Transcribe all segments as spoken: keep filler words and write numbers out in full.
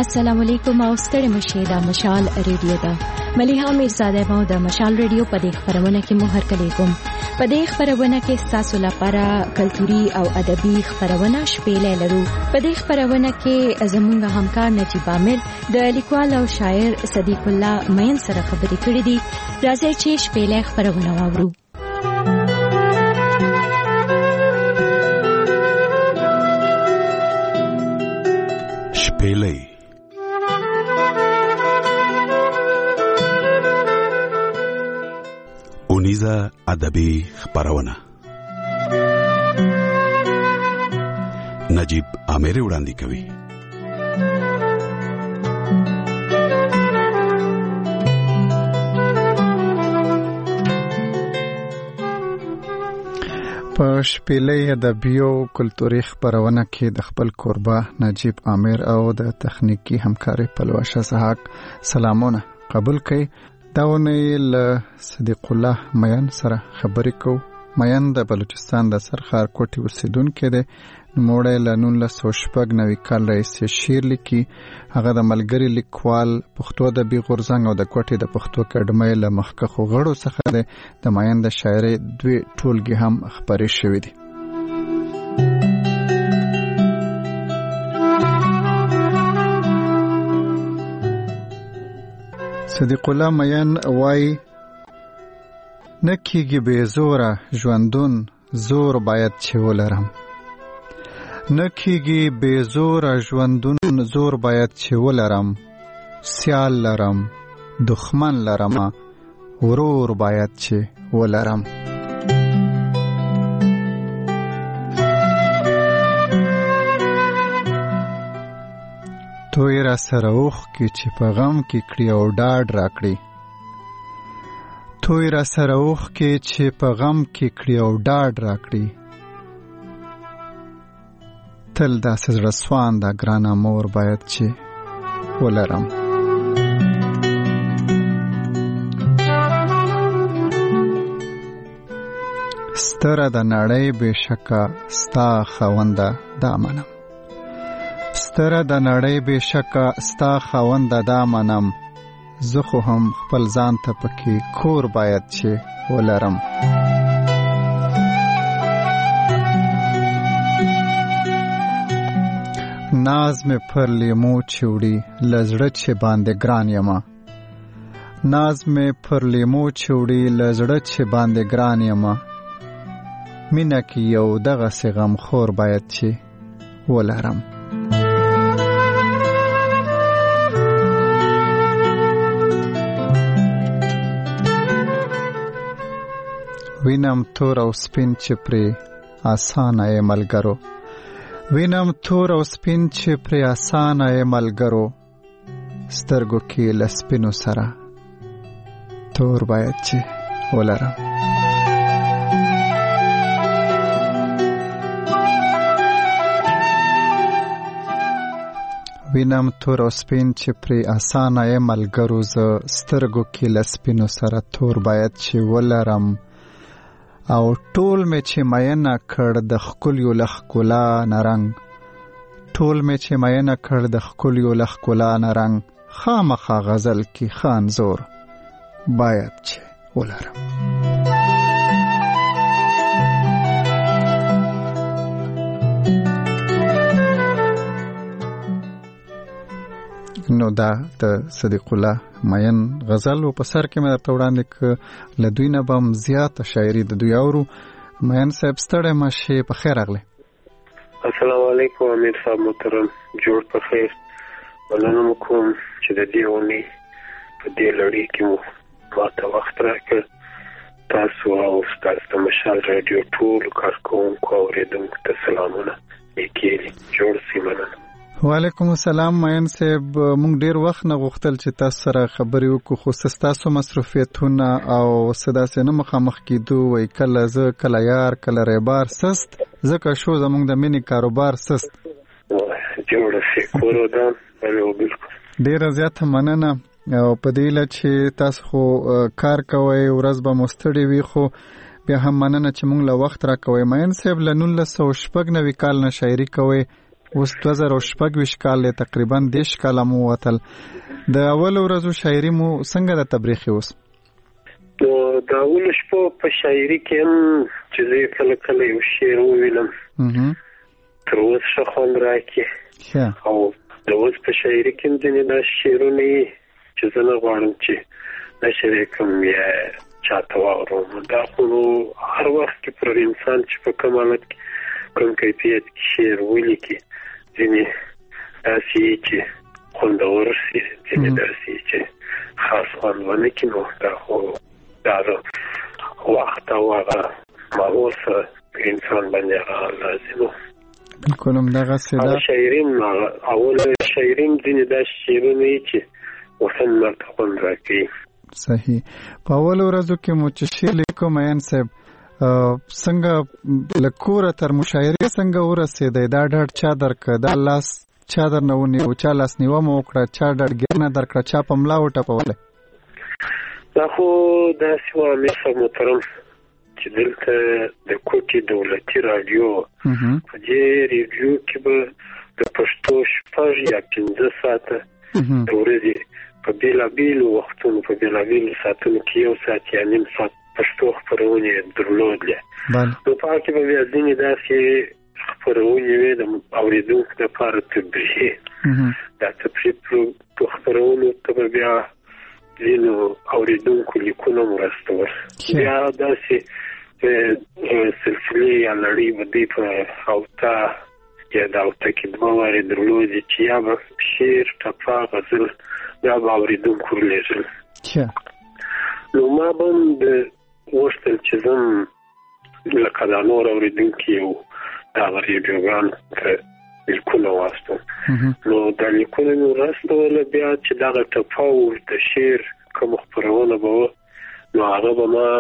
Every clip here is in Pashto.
السلام علیکم او ستړي مشه د مشال ریډیو دا مليحه میرزاده مو د مشال ریډیو په دې خبرونه کې مو هر کله کوم په دې خبرونه کې تاسو لپاره کلتوري او ادبي خبرونه شپېلې لرو په دې خبرونه کې زموږ همکار نجیب عامر د لیکوال او شاعر صدیق الله مین سره خبرې کړې دي راځي چې شپېلې خبرونه واورو شپېلې اونیزه ادبي خبرونه نجیب عامر وړاندې کوي. په شپېلې ادبیو کلتوري خبرونه کې د خپل کوربه نجیب عامر او د تخنیکی همکاري پلوشه سحق سلامونه قبول کړئ. داونه له صدیق الله مین سره خبرې کو. مین د بلوچستان د سرخار کوټي اوسیدونکو دی. نوموړی له نولس سوه شپږ نوي کال راهیسې شعر لیکي. هغه د ملګري لیکوال پښتو ادبي غورځنګ او د کوټي د پښتو اکاډمۍ له مخکښو غړو څخه دی. د مین د شاعرۍ دوی ټولګي هم خبرې شوې دي. صدیق الله مین وای نکیږي به زوره ژوندون زور باید چې ولرم نکیږي به زوره ژوندون زور باید چې ولرم سیال لرم دښمن لرم ورور باید چې ولرم. توی را سره اوخ کی چې په غم کې کړی او ډاډ راکړي توی را سره اوخ کی چې په غم کې کړی او ډاډ راکړي تل داسې زړه سوانده ګرانه مور باید چې ولرم. ستره د نړۍ بېشکه ستا خاونده دا منم ستره د نړۍ بېشکه ستا خاونده دا منم زه خو هم خپل ځان ته پکې کور باید چې ولرم. ناز مې پر لیمو چوړي لزړه چې باندې ګران یما ناز مې پر لیمو چوړي لزړه چې باندې ګران یما مینه کې یو دغه سي غم خور باید چې ولرم. وینم تور او سپین چې پرې آسانه یې ملګرو وینم تور او سپین چې پرې آسانه یې ملګرو سترګو کې له سپینو سره تور باید چې ولرم. وینم تور او سپین چې پرې آسانه یې ملګرو زه سترګو کې له سپینو سره تور باید چې ولرم. او ټول مې چې مینه کړ د ښکلیو له ښکلا نه رنګ ټول مې چې مینه کړ د ښکلیو له ښکلا نه رنګ خامخا غزل کې ښه انځور باید چې ولرم. نو دا د صدیق الله مین غزل او په سر کې مې درته وړاندې ک له دوی نه به هم زیاته شاعري د دوی اورو. مین صاحب ستړی مشې په خیر راغلی. السلام علیکم امیر صاحب محترم جوړ په خیر. مننه مو کوم چې د دې اونۍ په دې لړۍ کې مو ماته وخت راکړ. تاسو او ستاسو د مشال رادیو ټول کارکوونکو اورېدونکو ته سلامونه لیکلي جوړ سي. مننه. وعلیکم السلام مین صاحب. مونږ ډیر وخت نه غوښتل چې تاسو سره خبرې وکړو خو تاسو مصروفیتونه او صداسې نه مخامخ کېدو وای کله زه کله یار کله ریبار سست ځکه شو زمونږ د مینې کاروبار سست جوړه سي کورو دا بالکل ډیره زیاته مننه. او په دې لږ چې تاسو خو کار کوئ ورځ به مستړی وي خو بیا هم مننه چې مونږ له وخت راکوئ. مین صاحب له نولس سوه شپږ نوي کال نه شاعري کوئ اوس دوه زره شپږ کال تقریبا دیش کال مو وتل د اول ورځو شاعري مو څنګه د تبریخي اوس نو د اول شپو په شاعري کې هم چې زه کله کله یو شعر وویلم تر اوس ښه خوند راکړي او د اوس په شاعري کې هم ځینې دا شعرونه چې زه نه غواړم چې نشر یې کړم یا چاته واورم دا خو هر وخت کې پر انسان چې په کوم حالت کې کوم کیفیت کې شعر ولیکي ځینې داسې چې خوندور شي ځینې داسې چې خاص خوند ونه کړي نو دا خو دا د وخت او هغه ماحول سره انسان باندې هغه لازم و بالکل همدغسې ده شاعرین اول شاعرین ځینې داسې شعرونه یې چې وطن ماته خوند راکوي صحیح په اول ورځو کې مو چې شعر لیکو مین صاحب څنګه له کوره تر مشاعرې څنګه ورسېدی دا ډاډ چا درکړه دا لاس چا درنه ونیو چا لاس نیوه مو وکړه چا ډاډګیرنه درکړه چا په ملا وټپولی دا خو داسې وه امیر صاحب محترم چې دلته د کوټې دولتي راډیو په دې ریډیو کې به د پښتو شپږ یا پنځه ساعته د ورځې په بېلابېلو وختونو په بېلابېلو ساعتونو کې یو ساعت یا نیم ساعت پښتو خپرونې درلودلې نو په هغه کې به بیا ځینې داسې خپرونې وې د اورېدونکو دپاره تفریحي دا تفریح په خپرونو ته به بیا ځینو اورېدونکو لیکونه مرسته ور بیا داسې سلسلې یا لړۍ به دوی په اوته یا د اوته کې دوه وارې درلودې چې یا به شعر ټپه غزل بیا به اورېدونکو ورلېږل نو ما به هم د غوښتل چې زه هم لکه دا نور اورېدونکي یو دغه ریډیوګانو ته لیکونه واستوم نو دا لیکونه مې ورستوله بیا چې دغه ټپه و د شعر کومه خپرونه به وه نو هغه به ما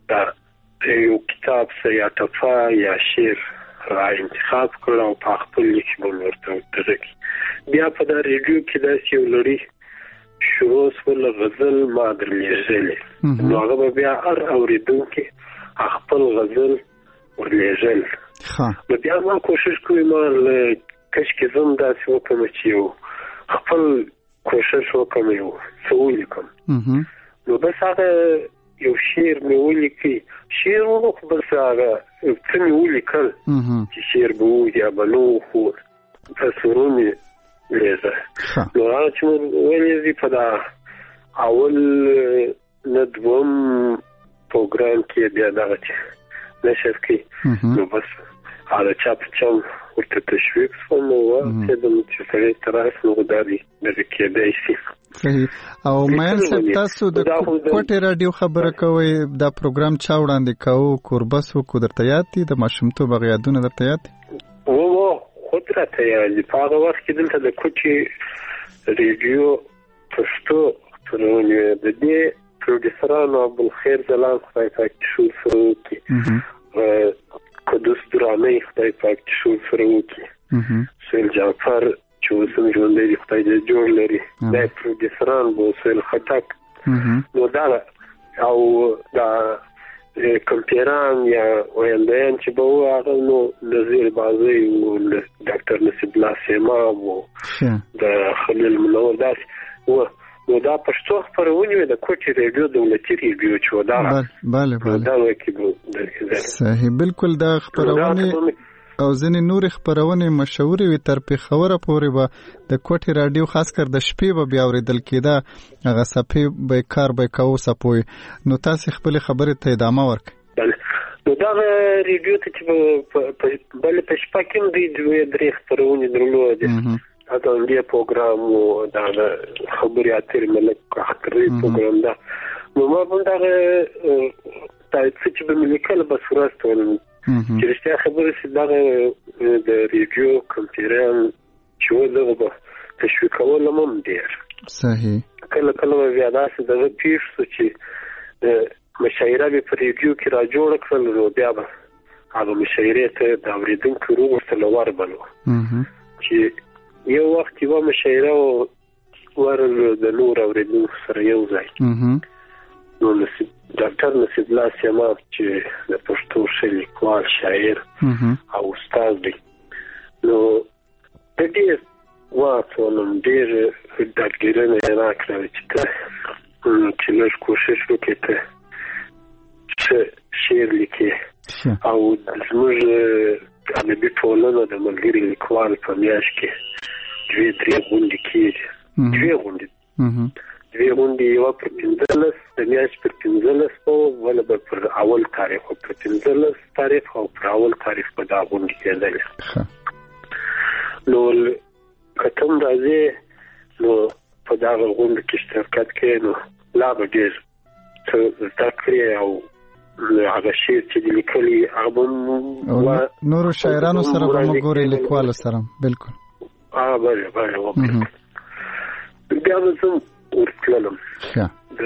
د یو کتاب څه یا ټپه یا شعر را انتخاب کړ او په خپل لیک به مې ورته ودغه کړي بیا په دا ریډیو کې داسې یو لړۍ شروع سوله غزل ما درلېږلې نو هغه به بیا هر اورېدونکي خپل غزل ورلېږل نو بیا ما کوشش کوي ما له کشکې زه هم داسې وکړم چې یو خپل کوشش وکړم یو څه ولیکم نو بس هغه یو شعر مې ولیکي شعر ونه خو بس هغه څه مې ولیکل چې شعر به و یا به نه و خو تصویرونه لیزه نو هغه چې مو ولیزي په دا اول نه دوم پروګرام کې بیا دغه چې نشر کوي نو بس هغه چا په چا ورته تشویق شوم نو واڅېدم چې سړی ته راشي نو دا دې دغه کېدی شي صحیح او مین صاحب تاسو د کوټې راډیو خبره کوئ دا پروګرام چا وړاندې کوو کوربس وکړو درته یاد دي د ماشومتوب هغه یادونه درته یاد دي و خود راته یاد دي په هغه وخت کې دلته د کوټې ریډیو پښتو خپرونې د دې پروډیوسرانو عبدالخیر ځلان خدای پاک دې شور سره وکړي قدوس درانۍ خدای پاک دې شور سره وکړي سهیل جعفر چې اوس هم ژوندی دی خدای دې جوړ لري دا پروډیوسران به سهیل خټک نو دا او دا کمپیران یا ویندیان چې به وو هغه نو نظیر بازی و ډاکټر نصیب الله سیماب و د خلیل منور داسې و نو دا پښتو خپرونې وې د کوټې ریډیو دولتي ریډیو چې و دا بله بله دا وکړي صحیح بالکل دا خپرونې او ځینې نورې خپرونې مشهورې وي تر پېښوره پورې به د کوټې راډیو خاص کر د شپې به بیا اورېدل کېده هغه څپې به یې کار به یې کوو څپو نو تاسې خپلې خبرې ته ادامه ورکړئ نو دغه ریډیو ته چې بلې په شپه کې هم دوی دوې درې خپرونې درلودې دا همدې پروګرام و دا د خبرې اترې ملک اخترې پروګرام ده نو ما به دغه څه چې به مې لیکل بس ورستولم چې رښتیا خبره چې دغه د ریډیو کمپیران چې و دغه به تشویقولم هم ډېر صحیح کله کله به بیا داسې دغه پېښ شو چې مشاعره به په ریډیو کې را جوړه کړل نو بیا به هغه مشاعرې ته د اورېدونکو وروسته وربلو چې یو وخت یوه مشاعره ورل د نور اورېدونکو سره یو ځای نو نصیب ډاکټر نصیب الله سیماب چې د پښتو ښه لیکوال شاعر او استاد دی نو د ډېر واڅولم ډېر ډاډګیرنه یې راکړه چې ته چې لږ کوشش وکړې ته ښه شعر لیکې او زموږ ادبي ټولنه د ملګري لیکوال په میاشت کې دوې درې غونډې کېږي دوې غونډې دوې غونډې یوه پر پنځلس د میاشت پر پنځلس به بله به پر اول تاریخ او پر پنځلس تاریخ او پر اول تاریخ به دا غونډې کېدلې نو که ته هم راځې نو په دغه غونډو کې اشتراکت کوې نو لا به ډېر څه زده کړې او هغه شعر چې دې لیکلي هغه به نورو شاعرانو سره به مو ګورې لیکوالو سره بلکل بله بله بیا به زه ورتللم د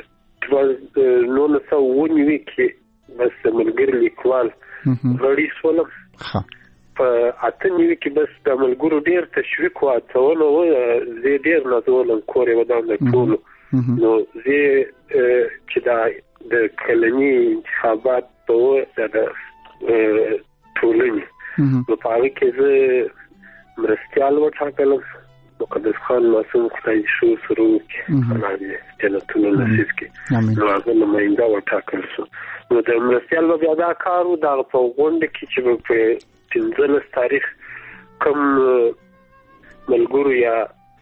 نولس سوه اووه نوي کې بس د ملګري لیکوال غړي شولم په اته نوي کې بس د ملګرو ډېر تشویق و هڅونه وه زه یې ډېر نازولم کور یې ودان د ټولو نو زه چې دا د کلني انتخابات په وه د ټولنې نو په هغې کې زه مرستیال وټاکلم مقدس خان معصوم خدای دې ښه سره وکړي الله دې جنتونه نصیب کړي نو هغه نماینده وټاکل شو نو د مرستیال به بیا دا کار و دغه په غونډه کې چې به په پنځلس تاریخ کوم ملګرو یا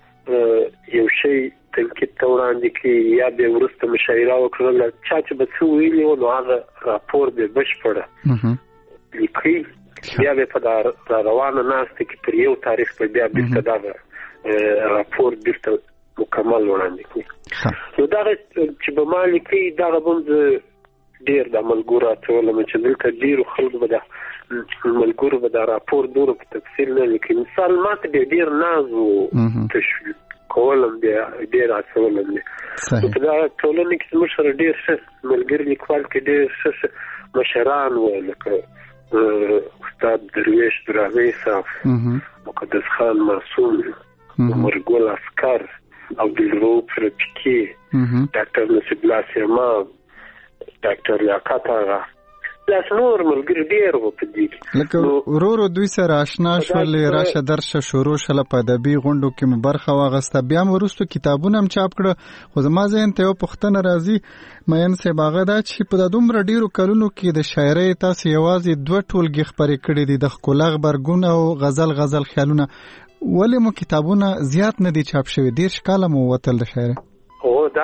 یو شی تنقید ته وړاندې کړي یا بیا وروسته مشاعره وکړله چا چې به څه ویلي وو نو هغه راپور به بشپړه لیکي بیا به په دا روانه ناسته کې پر یو تاریخ به بیا بیرته دغه راپور بیرته مکمل وړاندې کړي نو دغه چې به ما لیکي دغه به هم زه ډېر د ملګرو اچولم چې دلته ډېرو خلکو به د ملګرو به دا راپور دومره په تفصیل نه لیکي مثال ما ته بیا ډېر ناز و تشویق کولم بیا ډېر اچولم دی په دغه ټولنه کې زموږ سره ډېر ښه ملګري لیکوال کې ډېر ښه ښه مشران وو لکه استاد درویش دراني صاحب مقدس خان معصوم عمرګل عسکر عبدالرؤف رفیقي ډاکټر نصیب الله سیماب ډاکټر لیاقت آغا داس نور ملګري ډېر وو په دې کې لکه ورو ورو دوی سره اشنا شول راشه درشه شروع شله په ادبي غونډو کې مو برخه واغسته بیا مو وروسته کتابونه هم چاپ کړه خو زما ذهن ته یو پوښتنه راځي مین صاحب هغه دا چې په دومره ډېرو کلونو کې د شاعرۍ تاسو یوازې دوه ټولګې خپرې کړي دي د ښکلا غبرګون او غزل غزل خیالونه ولې مو کتابونه زیات نه دي چاپ شوي دېرش کاله مو ووتل د شاعرۍ هو دا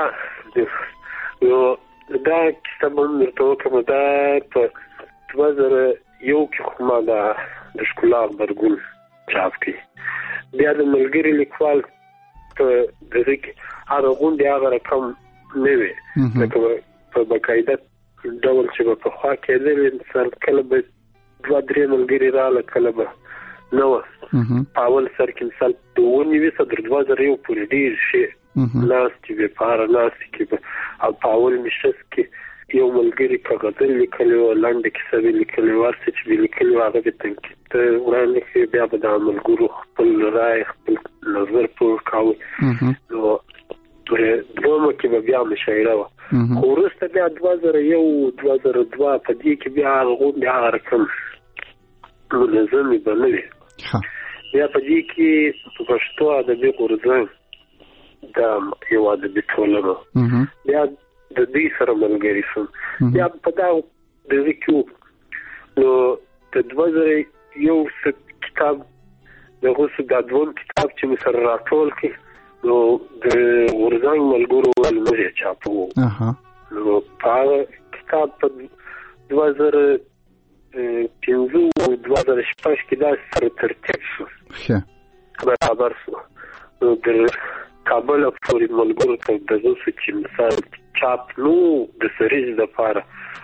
یو دا کتابونه درته وکړم دا په دوه زره یو کې خو ما دا د ښکلا غبرګون چاپ کړي بیا د ملګري لیکوال په دغه کې هغه غونډې هغه رقم نه وي لکه په باقاعده ډول چې به پخوا کېدل انسان کله به دوه درې ملګري راله کله به نه وه په اول سر کې مثال د اووه نوي څخه تر دوه زره یو پورې ډېر شي ناستې وې په هره ناستې کې به او په اول نشست کې یو ملګري که غزل لیکلی وه لنډه کیسه به لیکلې وه هر څه چې به لیکلي وه هغه به تنقید ته وړاندې کړي بیا به د ملګرو خپل رای خپل نظر پوه کاوه نو دومه کې به بیا مشاعره وه خو وروسته بیا دوه زره یو دوه زره دوه په دې کې بیا هغه غونډې هغه رقم منظمې به نه وي بیا په دې کې په پښتو ادبي غورځنګ دا یو ادبي ټولنه بیا د دې سره ملګري شوم بیا په دا دغه کې نو د دوه زره یو کتاب دغه څه د دوم کتاب چې مې سره راټول کړي نو د غورځنګ ملګرو ول موږ چاپو نو په کتاب په دوه زره پنځه او دوه زره شپږ کې دا سره ترتیب شو برابر شو نو د کابل پورې ملګرو ته دغه څه چې مثال چاپ نو د سریز د پاره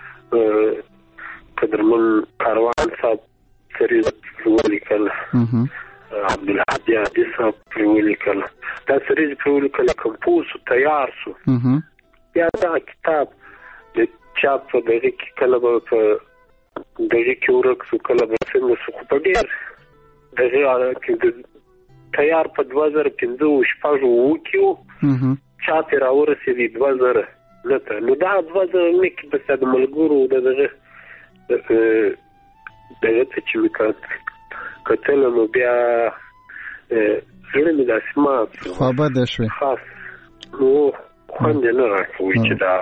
قدرمن کاروان صاحب سریز ولیکل عبدالحادي عادي صاحب ولیکل دا سریز ولیکل کمپوز تیار شو بیا دا کتاب د چاپ په دغه کې کله به په دغه کې ورک شو کله به څنګه شو په ډېر دغه کې تیار په دوه زره پنځه او شپږ اووه کې و چاپ یې راورسېدی دوه زره نه ته نو دا دوه زره نه کې بس د ملګرو د دغه دغه څه چې مې کتله نو بیا زړه مې داسې مات خوابدې شوې خاص نو خوند یې نه راکوي چې دا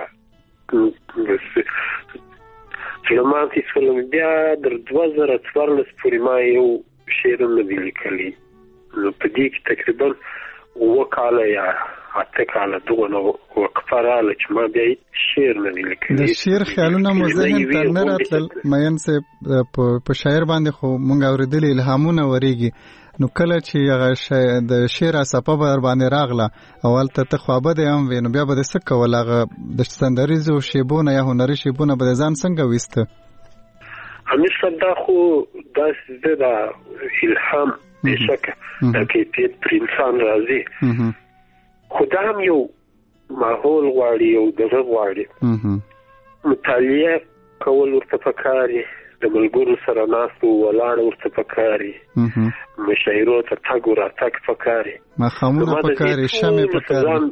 زړه ماتې شولم. بیا در دوه زره څوارلس پورې ما یو شعر هم نه دی لیکلی، نو په دې کې تقریبا اووه کاله یا اته کاله دغه وقفه راغله چې ما بیا شعر نه دی لیکلی. د شعر خیالونه مو ذهن ته نه راتلل مین صاحب؟ په شاعر باندې خو مونږ اورېدلي الهامونه ورېږي، نو کله چې هغه د شعر څپه به در باندې راغله اول ته ته خوابدی هم وې، نو بیا به دې څه کول؟ هغه د سندریزو شیبو نه یا هنري شیبو نه به دې ځان څنګه ویسته؟ امیر صاحب دا خو داسې ده، دا الهام بېشکه دا کیفیت پر انسان راځي، خو دا هم یو ماحول غواړي، یو دغه غواړي مطالعه کول ورته پکار دي، د ملګرو سره ناست ولاړ ورته پکار دي، مشاعرو ته تګ راتګ پکار دي، ماښامونه پکار دي، شمې پکار دي.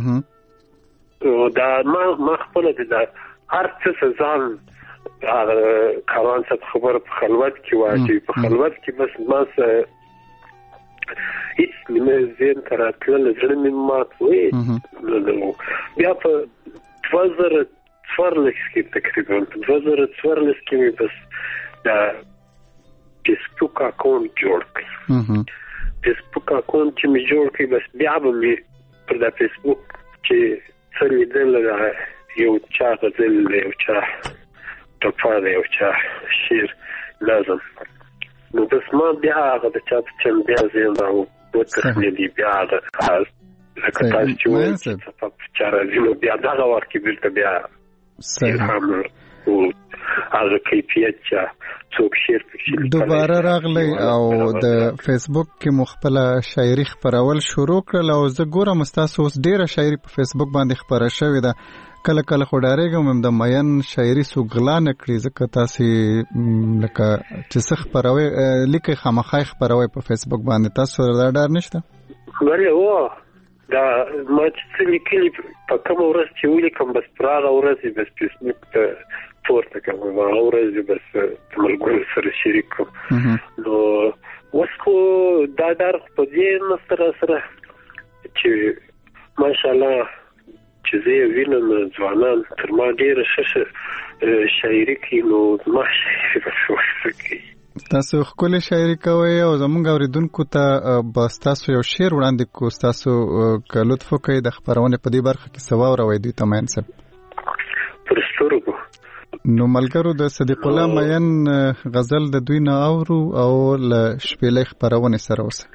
دا ما ما خپله د هر څه څه ځان کاروان صاحب خبره په خلوت کې واچوي، په خلوت کې بس ما څه هیڅ مې ذهن ته راتلل، زړه مې مات وی. بیا په دوه زره څوارلس کې تقریبا په دوه زره څوارلس کې مې بس دا فیسبوک اکاونټ جوړ کړ. فیسبوک اکاونټ چې مې جوړ کړ بس بیا به مې پر دا فیسبوک چې څه لیدل یو چا غزل یو چا ټپه ده یو چا شعر لازم، نو بس ما بیا هغه د چا په چند بیا ذهن را وتخنېدي، بیا هغه لکه تاسو چې وایي چې څه په چا راځي، نو بیا دغه وخت کې بېرته بیا الهام هغه کیفیت چې څوک شعر پکې دوباره راغلی او د فیسبوک کې مو خپله شاعري خپرول شروع کړل، او زه ګورم ستاسو اوس ډېره شاعري په فیسبوک باندې خپره شوې ده. کله کله خو ډارېږم هم د مین شاعري څوک غلا نه کړي، ځکه تاسې لکه چې څه خپروئ لیکئ خامخا یې خپروئ په فیسبوک باندې، تاسو دا ډار نشته؟ بلې هو دا ما چې څه لیکلي په کومه ورځ چې ولیکم بس پر هغه ورځ بس فیسبوک ته پورته کړم، هغه ورځ بس د ملګرو سره شریک کړم. نو اوس خو دا ډار په دې نه سره سره چې ماشاءالله چې زه وینم ځوانان تر ما ډېره ښه شاعري کوي، نو ما شاعري به ښه کوي. تاسو ښکلې شاعري کوئ او زموږ اورېدونکو ته به ستاسو یو شعر وړاندې کړو، ستاسو که لطف وکړئ د خپرونې په دې برخه کې څه واوروئ دوی ته مین صاحب. پر سترګو نو ملګرو د صدیق الله مین غزل د دوی نه اورو او له شپېلۍ خپرونې سره اوسئ.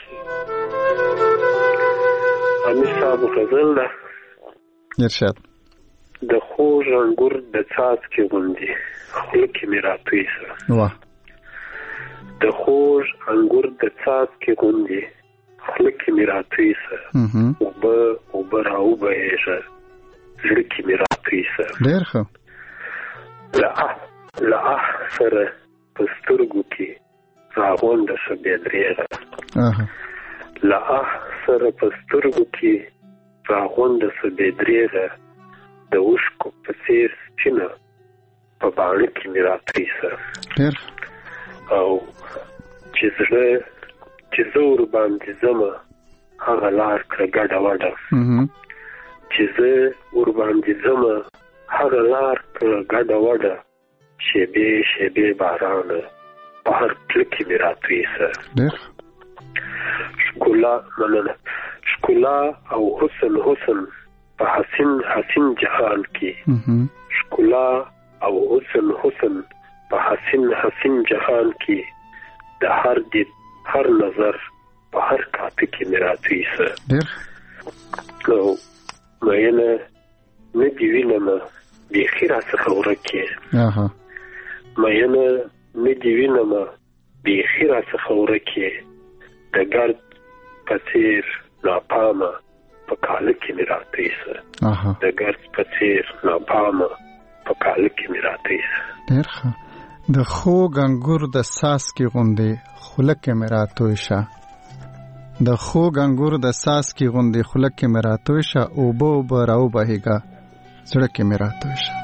امیر صاحب غزل ده. ارشاد. د خوږ انګور د څاڅکي غوندې خوله کې مې راتوی سه، واه. د خوږ انګور د څاڅکي غوندې خوله کې مې راتوی سه، اوبه اوبه راوبهیږه زړه کې مې راتوی سه. ډېر ښه. له اه له اه سره په سترګو کې راغونډه شه بې درېغه، له اه سره په سترګو کې راغونډه شه بې درېغه، د اوښکو په څېر سپینه په باڼه کې مې راتوی سه. او چې زړه چې زه ورباندې ځمه هغه لار کړه ګډه وډه، چې زه ورباندې ځمه هغه لار کړه ګډه وډه، شېبې شېبې بارانه په هر پله کې مې راتوی سه. ښکلا مننه ښکلا او حسن حسن په حسین حسین جهان کې، ښکلا او حسن حسن په حسین حسین جهان کې، د هر دید هر نظر په هر کاته کې مې راتوی سه. نو مینه نه دې وینمه بیخي راڅخه ورکې، مینه نه دې وینمه بیخي راڅخه ورکې، د ګرد په څېر ناپامه په کاله کې مې راتوی سه، د ګرد په څېر ناپامه په کاله کې مې راتوی سه. ډېر ښه. د خوږ انګور د څاڅکي غوندې خوله کې مې راتوی شه، د خوږ انګور د څاڅکي غوندې خوله کې مې راتوی شه، اوبه اوبه راوبهیږه زړه کې مې راتوی شه.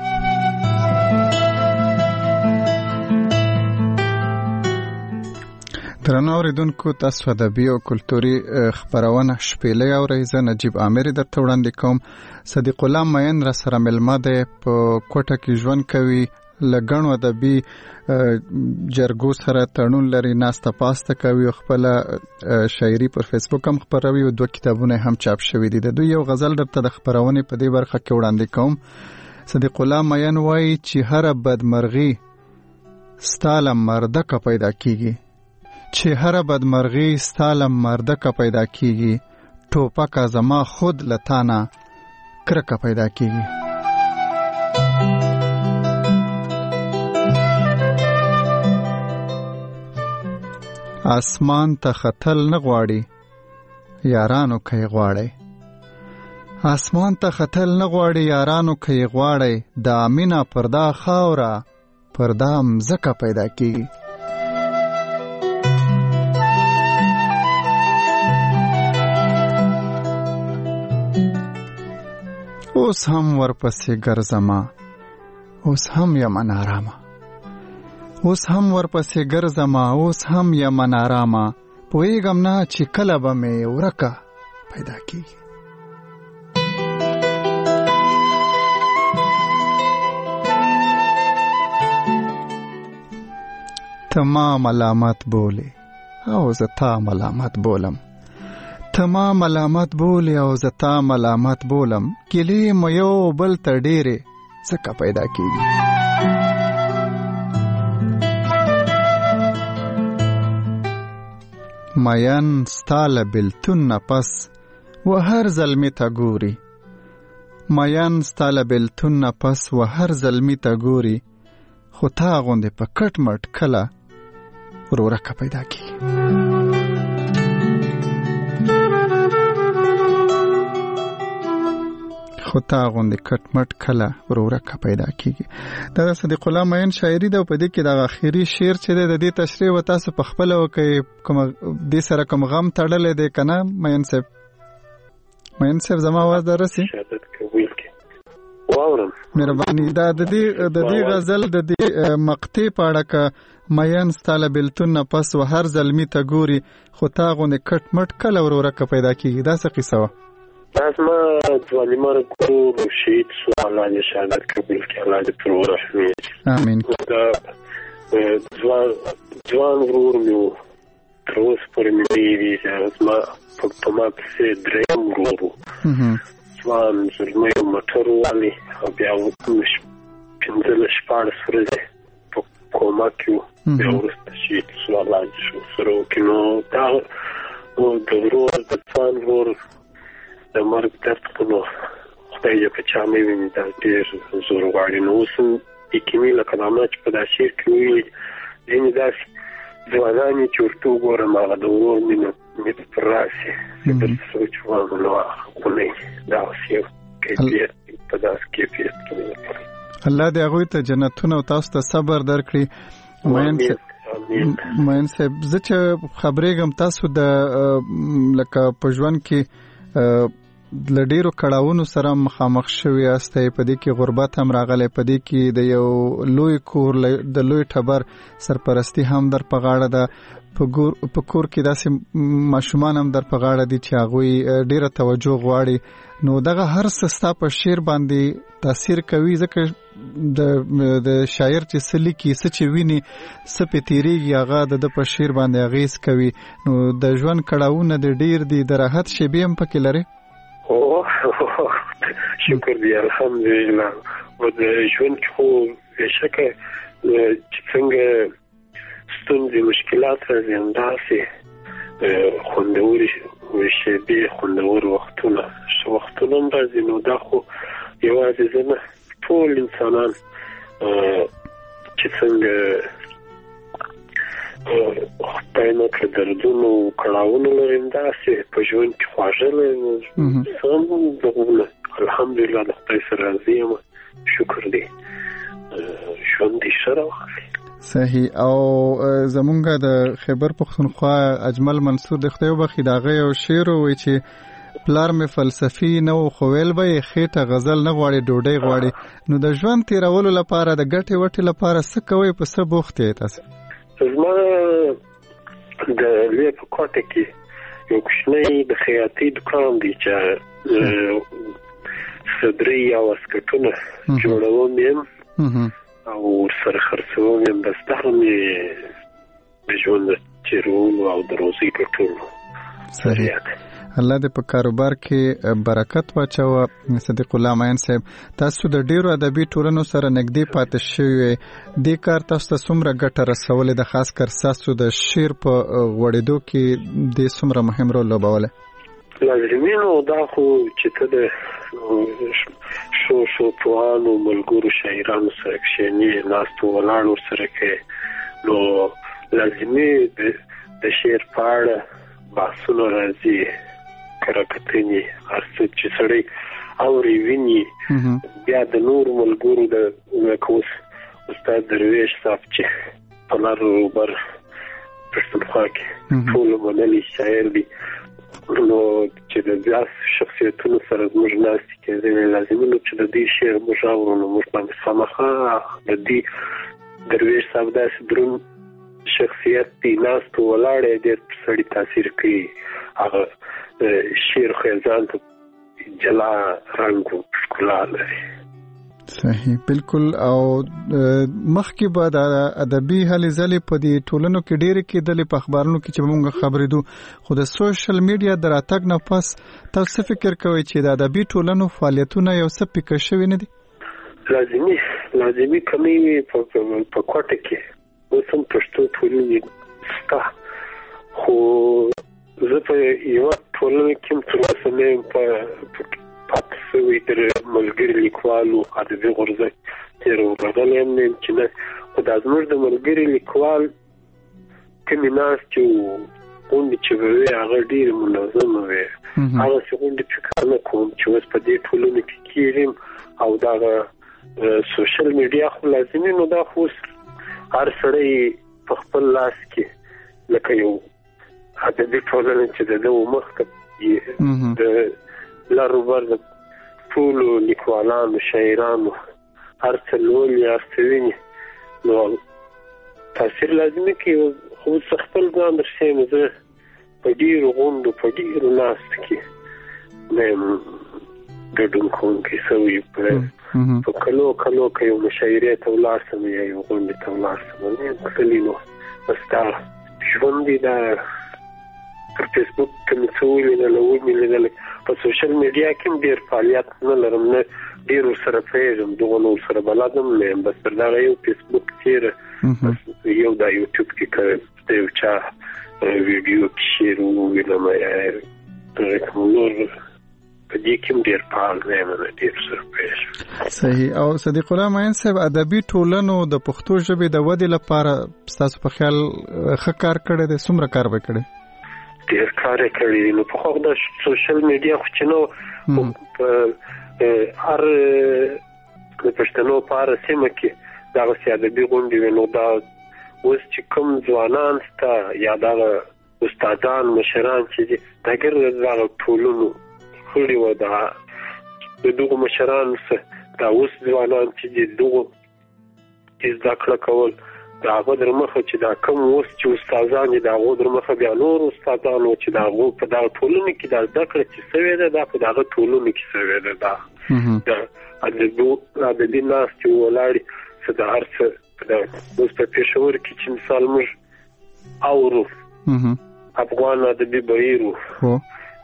درنو اوریدونکو تاسو د بیو کلتوري خبرونه شپېلې اورئ. زه نجیب عامر درته وړاندې کوم. صدیق الله مین را سره ملما ده په کوټه کې ژوند کوي، لګڼو ادبي جرګو سره تړون لري، ناسته پاسته کوي او خپل شاعري پر فیسبوک هم خپروي او دوه کتابونه هم چاپ شوي دي. د دوی یو غزل درته د خبرونه په دې برخه کې وړاندې کوم. صدیق الله مین وایي چې هر بدمرغي ستاله مردکه پیدا کیږي، چې هر بدمرغي ستاله مردکه پیدا کیږي، ټوپک زما خود لتانا کرکه پیدا کیږي. آسمان ته ختل نه غواړي یارانو کوي غواړي، آسمان ته ختل نه غواړي یارانو کوي غواړي، د امینا پردا خاوره پردا مزکه پیدا کیږي. اوس هم ورپسې ګرځما، اوس هم یمن آرامه، اوس هم ورپسې ګرځما، اوس هم یمن آرامه، پوهیږم نه چې کله به مې ورکه پیدا کیږي. ته ما ملامت بولی او زه تا ملامت بولم، ته ما ملامت بولی او زه تا ملامت بولم، ګیلې مو یو بل ته ډېرې ځکه پیدا کیږي. مین ستا له بېلتون نه پس و هر زلمي ته ګوري، مین ستا له بېلتون نه پس و هر زلمي ته ګوري، خو تا غوندې په کټ مټ کله ورورکه پیدا کیږي. خو تا غوندې کټ مټ کله ورورکه پیدا کیږي. دا د صدیق الله مین شاعري ده. په دې کې د اخیری شعر چې د دې تشریح و تاسو په خپل وکي کوم دې سره کوم غم تړلې ده کنه مین صاحب؟ مین صاحب زما आवाज درسي واورم مهرباني. دا د دې د دې غزل د دې مقطع په اړه ک مین ستاله بلتون نه پس و هر زلمی ته ګوري، خو تا غوندې کټ مټ کله ورورکه پیدا کیږي. دا څه قصه وه؟ اسما ځواني مرګ کو شهید سو، الله دې شهادت قبول کړي، الله دې پر ورحمي. امين. دا ځوان ځوان ورور مې تر اوسه پورې مې دی اسما په ما پسې درېیم ورور ځوان زلمی موټر والي او بیا پنځلس شپاړس ورځې په کوما کې و، بیا وروسته شهید سو، الله دې شو سره وکړي. نو دا د ورور د ځوان ورور د مرګ درد خو نو خدای دې په چا مې ویني، دا ډېر زور غواړي. نو اوس هم یقیني لکه دا ما چې په دا شعر کې ویلي ځینې داسې ځوانان چې ورته وګورم هغه د ورور مینه مې پر راسي در سوچ وایم نو خو نه دا اوس یو کیفیت په داسې کیفیت کې مې لپاره الله دې هغوی ته جنتونه او تاسو ته صبر درکړي. مین صاحب زه چې خبرېږم تاسو د لکه په ژوند کې له ډېرو کړاوونو سره مخامخ شوي یاستئ، په دې کې غربت هم راغلی، په دې کې د یو لوی کور د لوی ټبر سرپرستی هم در په غاړه ده، په کور کې داسې ماشومان هم در په غاړه دي چې هغوی ډېره توجه غواړي. نو دغه هر څه ستا په شعر باندې تاثیر کوي، ځکه د شاعر چې څه لیکي څه چې ویني څه پې تېرېږي هغه د ده په شعر باندې اغېز کوي. نو د ژوند کړاوونه د ډېر دي، د راحت شیبې هم پکې لرې؟ شکر دی الحمدلله. و د ژوند کې خو بېشکه چې څنګه ستونزې مشکلات راځي همداسې خوندورې شیبې خوندور وختونه ښه وختونه هم راځي. نو دا خو یوازې زه نه ټول انسانان چې څنګه خدای نه کړه دردونو او کړاوونه لري همداسې په ژوند کې خواږه لري. څه هم دغونه الحمدلله د خدای سره راضي یم، شکر دی ژوند دې ښه راواخلي. صحیح. او زمونږ د خیبر پښتونخوا اجمل منصور د خدای وبخښي د هغه یو شعر وایي چې پلار مې فلسفي نه و خو ویل به یې خېټه غزل نه غواړي ډوډۍ غواړي. نو د ژوند تېرولو لپاره د ګټې وټې لپاره څه کوئ، په څه بوخت یې تاسو؟ زما د لوی په کوټه کې یو کوچنی د خیاطۍ دکان دی چې صدري او اسکټونه جوړوم یم او سره خرڅوم یم. بس دا مې د ژوند چیرولو او د روزي ګټلو. صحیح. الله دې په کاروبار کې برکت واچوه. صدیق الله ماین صاحب، تاسو د ډیرو ادبي ټولنو سره نږدې پاتې شوي، دې کار تاسو ته څومره ګټه رسولې ده؟ خاص کر تاسو د شعر په غوړېدو کې دې څومره مهم رول لوبولی؟ لازمي نو دا خو چې ته د شو شو پوهانو ملګرو شاعرانو سره کښېنې ناست ولاړ ورسره کوې، نو لازمي د شعر په اړه بحثونه راځي، کره کتنې، هر څه چې سړی اوري ویني. بیا د نور ملګرو د لکه اوس استاد درویش صاحب چې په لر روبر پښتونخوا کې ټولو منلي شاعر دی، نو چې د بیاس شخصیتونو سره زموږ ناستې کېدلې لازمي نو چې د دې شعر موږ اورو، نو موږ باندې خامخا د دې درویش صاحب داسې دروند شخصیت دی، ناست ولاړ یې ډېر په سړي تاثیر کوي. هغه شعر خیزان ته جلا رنګ او ښکلا لري. صحیح، بالکل. او مخکې به د ادبي هلې ځلې په دې ټولنو کې ډېرې کېدلې، په اخبارونو کې چې موږ خبرېدو، خو د سوشل میډیا د راتګ نه پس تاسو څه فکر کوئ چې د ادبي ټولنو فعالیتونه یو څه پیکه شوي نه دي؟ لازمي لازمي کمی په کوټه کې اوس هم پښتو ټولنې شته، خو زه په یوه ټولنه کې هم تر اوسه نه یم پاتې شوی تر ملګري لیکوالو ادبي غورځنګ تېر ورغلی هم نه یم چې نه، خو دا زموږ د ملګري لیکوال کومې ناستې وو غونډې چې به وې هغه ډېرې منظمه وې. هغسې غونډې فکر نه کوم چې اوس په دې ټولنو کې کېږي. او دغه سوشل میډیا خو لازمي نو دا خو هر سړی په خپل لاس کې لکه یو ادبي ټولنه چې د ده مخکې د لروبر د ټولو لیکوالانو شاعرانو هر څه لولي هر څه ویني، نو تاثیر لازمي کوي. خو څه خپل ځان در شیم زه په ډېرو غونډو په ډېرو ناستو کې نه یم ګډون کوونکی سوی. په کلو کلو که یو مشاعرې ته ولاړ سم یا یو غونډې ته ولاړ سم نه یم تللی، نو بس دا ژوند دی. دا پر فیسبوک ته مې څه ولیدله ومې لیدله، په سوشل میډیا کې هم ډېر فعالیت نه لرم، نه ډېر ورسره پوهېږم، دغه نو ورسره بلد هم نه یم. بس پر دغه یو فیسبوک تېره بس یو دا یوټیوب کې که د یو چا ویډیو کې شعر وویلم یا دغه کوم نور په دې کې هم ډېر فعال نه یم، ډېر سره پوهېږم. صحیح. او صدیق الله ماین صاحب، ادبي ټولنو د پښتو ژبې د ودې لپاره ستاسو په خیال ښه کار کړی دی؟ څومره کار به کړی؟ ډېر کار یې کړی دی. نو پخوا خو د سوشل میډیا خو چې نو په هر د پښتنو په هره سیمه کې دغسې ادبي غونډې وې، نو دا اوس چې کوم ځوانان شته یا دغه استادان مشران چې دي دا ګرد دغه ټولنو خړي وه، د د دغو مشرانو څخه دا اوس ځوانان چې دي دغو زده کړه کول د هغه در مخه چې دا کوم اوس چې استادان دي د هغو در مخه بیا نور استادان و چې د هغو په دغه ټولنو کې دا زده کړه چې سوې ده دا په دغه ټولنو کې سوې ده. دا د ادبي ناستې ولاړې څه د هر څه اوس په پېښور کې چې مثال موږ اورو افغان ادبي بهیر و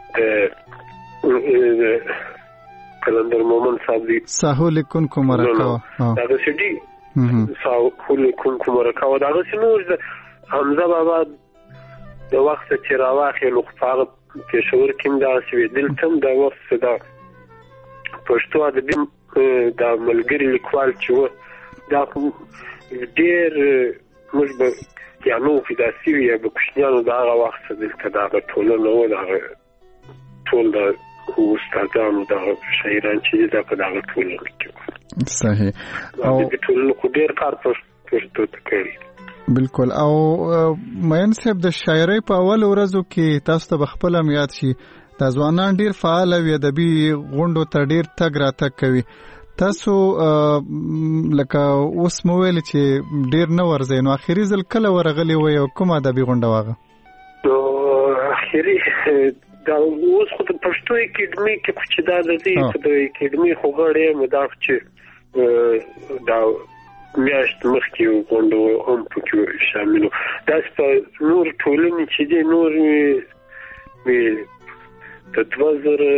د قلندر مومن صاحب دی ساحو لیکونکو مرکه دغسې ډي ساحو لیکونکو مرکه و دغسې نور د حمزه بابا د وخت چې راواخېلو خو په هغه پېښور کې هم دغسې وې. دلته هم دا وخت چې دا پښتو ادبي دا ملګري لیکوال چې و دا ډېر موږ به یا نو پیدا سوي یا به کوچنیانو د هغه وخت دلته دغه ټولنه و دغه ټول د استادانو دغه شاعران چې دي دا په دغه ټولنه کې و. صحیح. او د ټولنو خو ډېر کار پښتو ته کړی. بالکل. او مین صاحب، د شاعرۍ په اول ورځو کې تاسو ته به خپله هم یاد شي دا ځوانان ډېر فعال او ادبي غونډو ته ډېر تګ راتګ کوي. تاسو لکه اوس مو ویل چې ډېر نه ورځئ، نو اخري ځل کله ورغلي وئ او کومه ادبي غونډه وه هغه؟ اخیری دا اوس خو د پښتو اکیډمي کې خو چې دا د دې د اکیډمي خو غړی مې دا چې دا میاشت مخکې غونډه هم پکې شاملو دا په نور ټولنې چې دي نور مې د دوه زره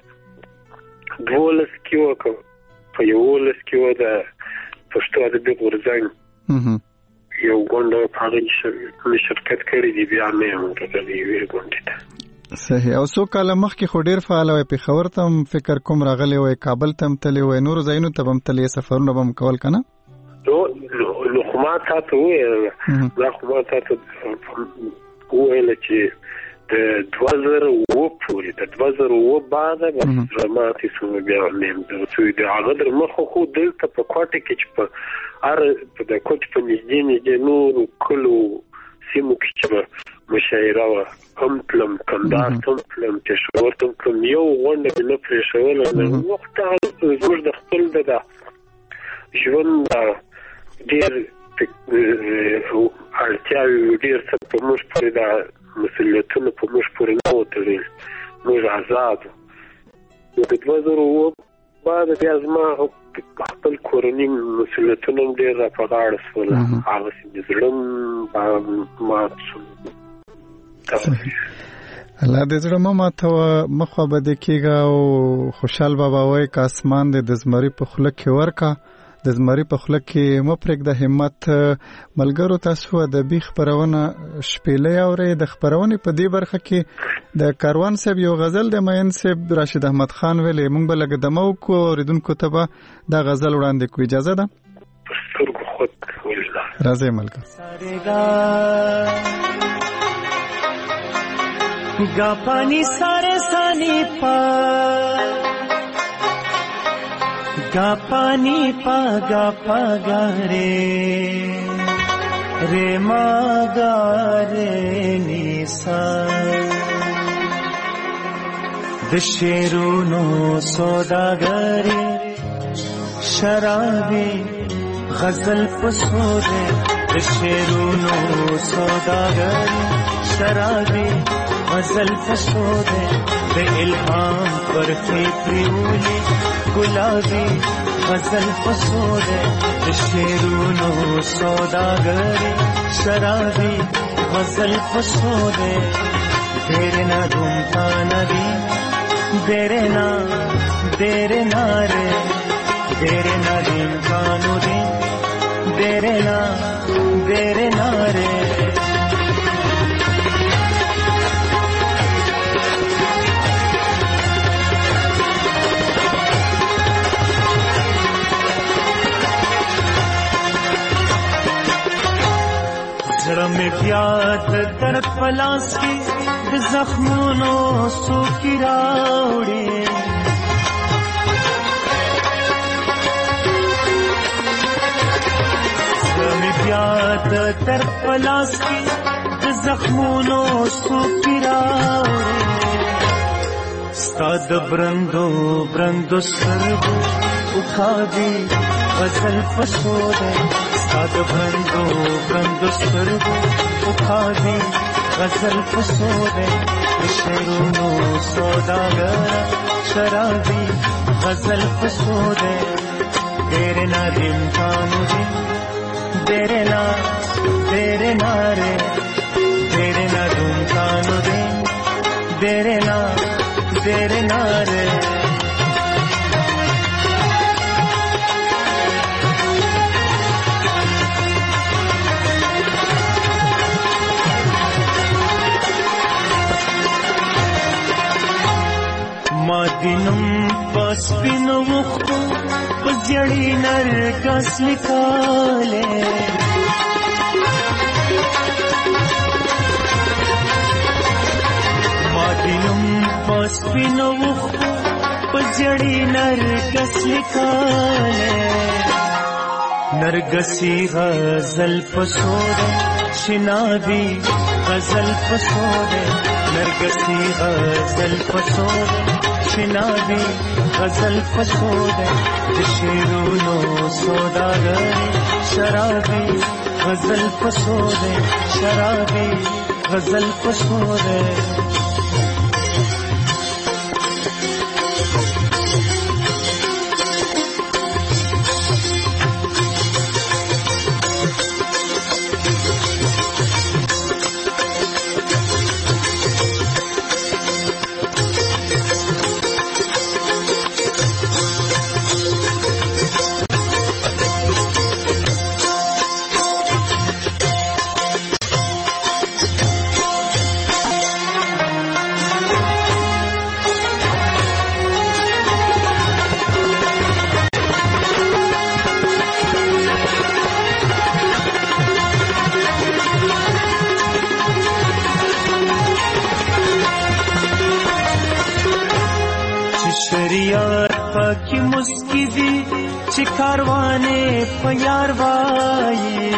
دولس کې وکړ په یولس کې و د پښتو ادبي غورځنګ یو غونډه په هغه کې شرکت کړی دی بیا مې هم راغلی وی غونډه ته صحیح او څو کاله مخکې خو ډیر فعال وای په خبر ته فکر کوم راغلی وای کابل ته تللی وای نور ځایونو ته هم تللی سفرونه هم کول کنه نو نو خو ما تاسو وای دا خو ما تاسو وایل چې د دوه زره اووه پورې د دوه زره اووه بعد به ما تاسو بیا نیم د څو د هغه در مخ خو دلته په کوټه کې چې په ار په د کوټ په نږدې نږدې نور کلو سیمو کې چې مشاعره و هم پلم کندهار هم پلم پېښور هم پلم یو غونډه نه پرې شوله نو وخت زموږ د خپل د ژوند ډېر اړتیاوې ډېر څه په موږ پورې د مسؤلیتونه په موږ پورې نه وتړل موږ آزاد د دوه زره اووه بعد بیا زما خپل کورني مسؤلیتونه هم ډېر را په غاړه شول هغسې مې زړه مات شو الله دې زړه مه ماتوه مه خوابدې کېږه او خوشحال بابا وایي که اسمان دې د زمري په خوله کې ورکه د زمري په خوله کې مه پرېږده همت ملګرو تاسو ادبي خپرونه شپېلۍ اورئ د خپرونې په دې برخه کې د کاروان صاحب یو غزل د مین صاحب راشد احمد خان ویلې موږ به لږ دمه وکړو اورېدونکو ته به دا غزل وړاندې کړو اجازه ده راځئ ملګرو گا پانی سارے سانی پا گا پانی پا گا پا گا رے رے ما گا رے نیسا دشیرونو سوداگری شرابی غزل پسودے دشیرونو سوداگری شرابی غزل پسودے بے الہام پر فکریولی گلابی غزل پسودے شیرونو سوداگری شرابی غزل پسودے دیرے نہ گھومتا ندی دیرے نہ دیرے نہ رے دیرے نہ دین کانو دین دیرے نہ دیرے نہ رے میں پیاد در پلاس کی زخمونو سو کی راوڑے میں پیاد در پلاس کی زخمونو سو کی راوڑے ستاد برندو برندو سرگو اکھادی غزل پسودے ستاد برندو برندو سرگو اکھادی غزل پسودے شیرونو سوداگر شرابی غزل پسودے دیرے نا دن کانو دن دیرے نا دیرے نا رے دیرے نا دن کانو دن دیرے نا دیرے نا رے مادینم پس بینو وختو بزیڑی نرگس لکالے مادینم پس بینو وختو بزیڑی نرگس لکالے نرگسی غزل پسودے شنابی غزل پسودے نرگسی غزل پسودے شنابی غزل پسودے شیرونو سوداگری شرابی غزل پسودے شرابی غزل پسوده की मुस्की दी चिकारवाने प्यार वाई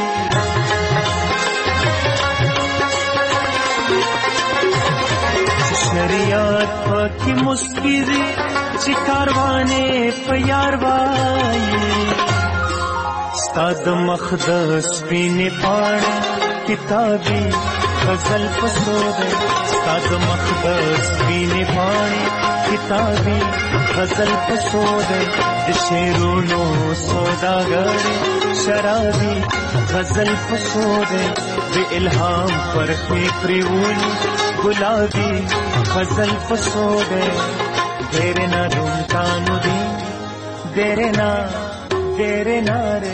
शरियत की मुस्की दी चिकारवाने प्यार वाई स्ताद मखदस पीने पानी किताबी गजल पसोदे स्ताद मखदस पीने पानी किताबी गजल पसोदे शेरोनो सौदागर शराबी गजल पसोदे बे इल्हाम पर प्रियूनी गुलाबी गजल पसोदे देरे ना रूमतानु दी देरे ना देरे ना रे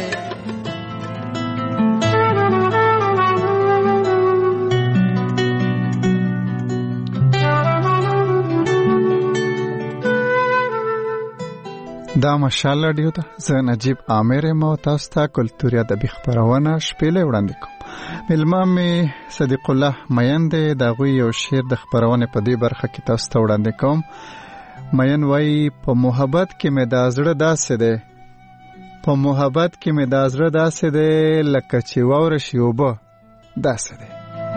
دا مشال رادیو ته زه نجیب عامر مو تاسو ته کلتوري ادبي خبرونه شپېلې وړاندې کوم. ملما می صدیق الله مین دی دا غوی یو شعر د خبرونه په دې برخه کې تاسو ته وړاندې کوم. مین وای په محبت کې مې د زړه داسې دی په محبت کې مې د زړه داسې دی لکه چې واوره شي اوبه داسې دی.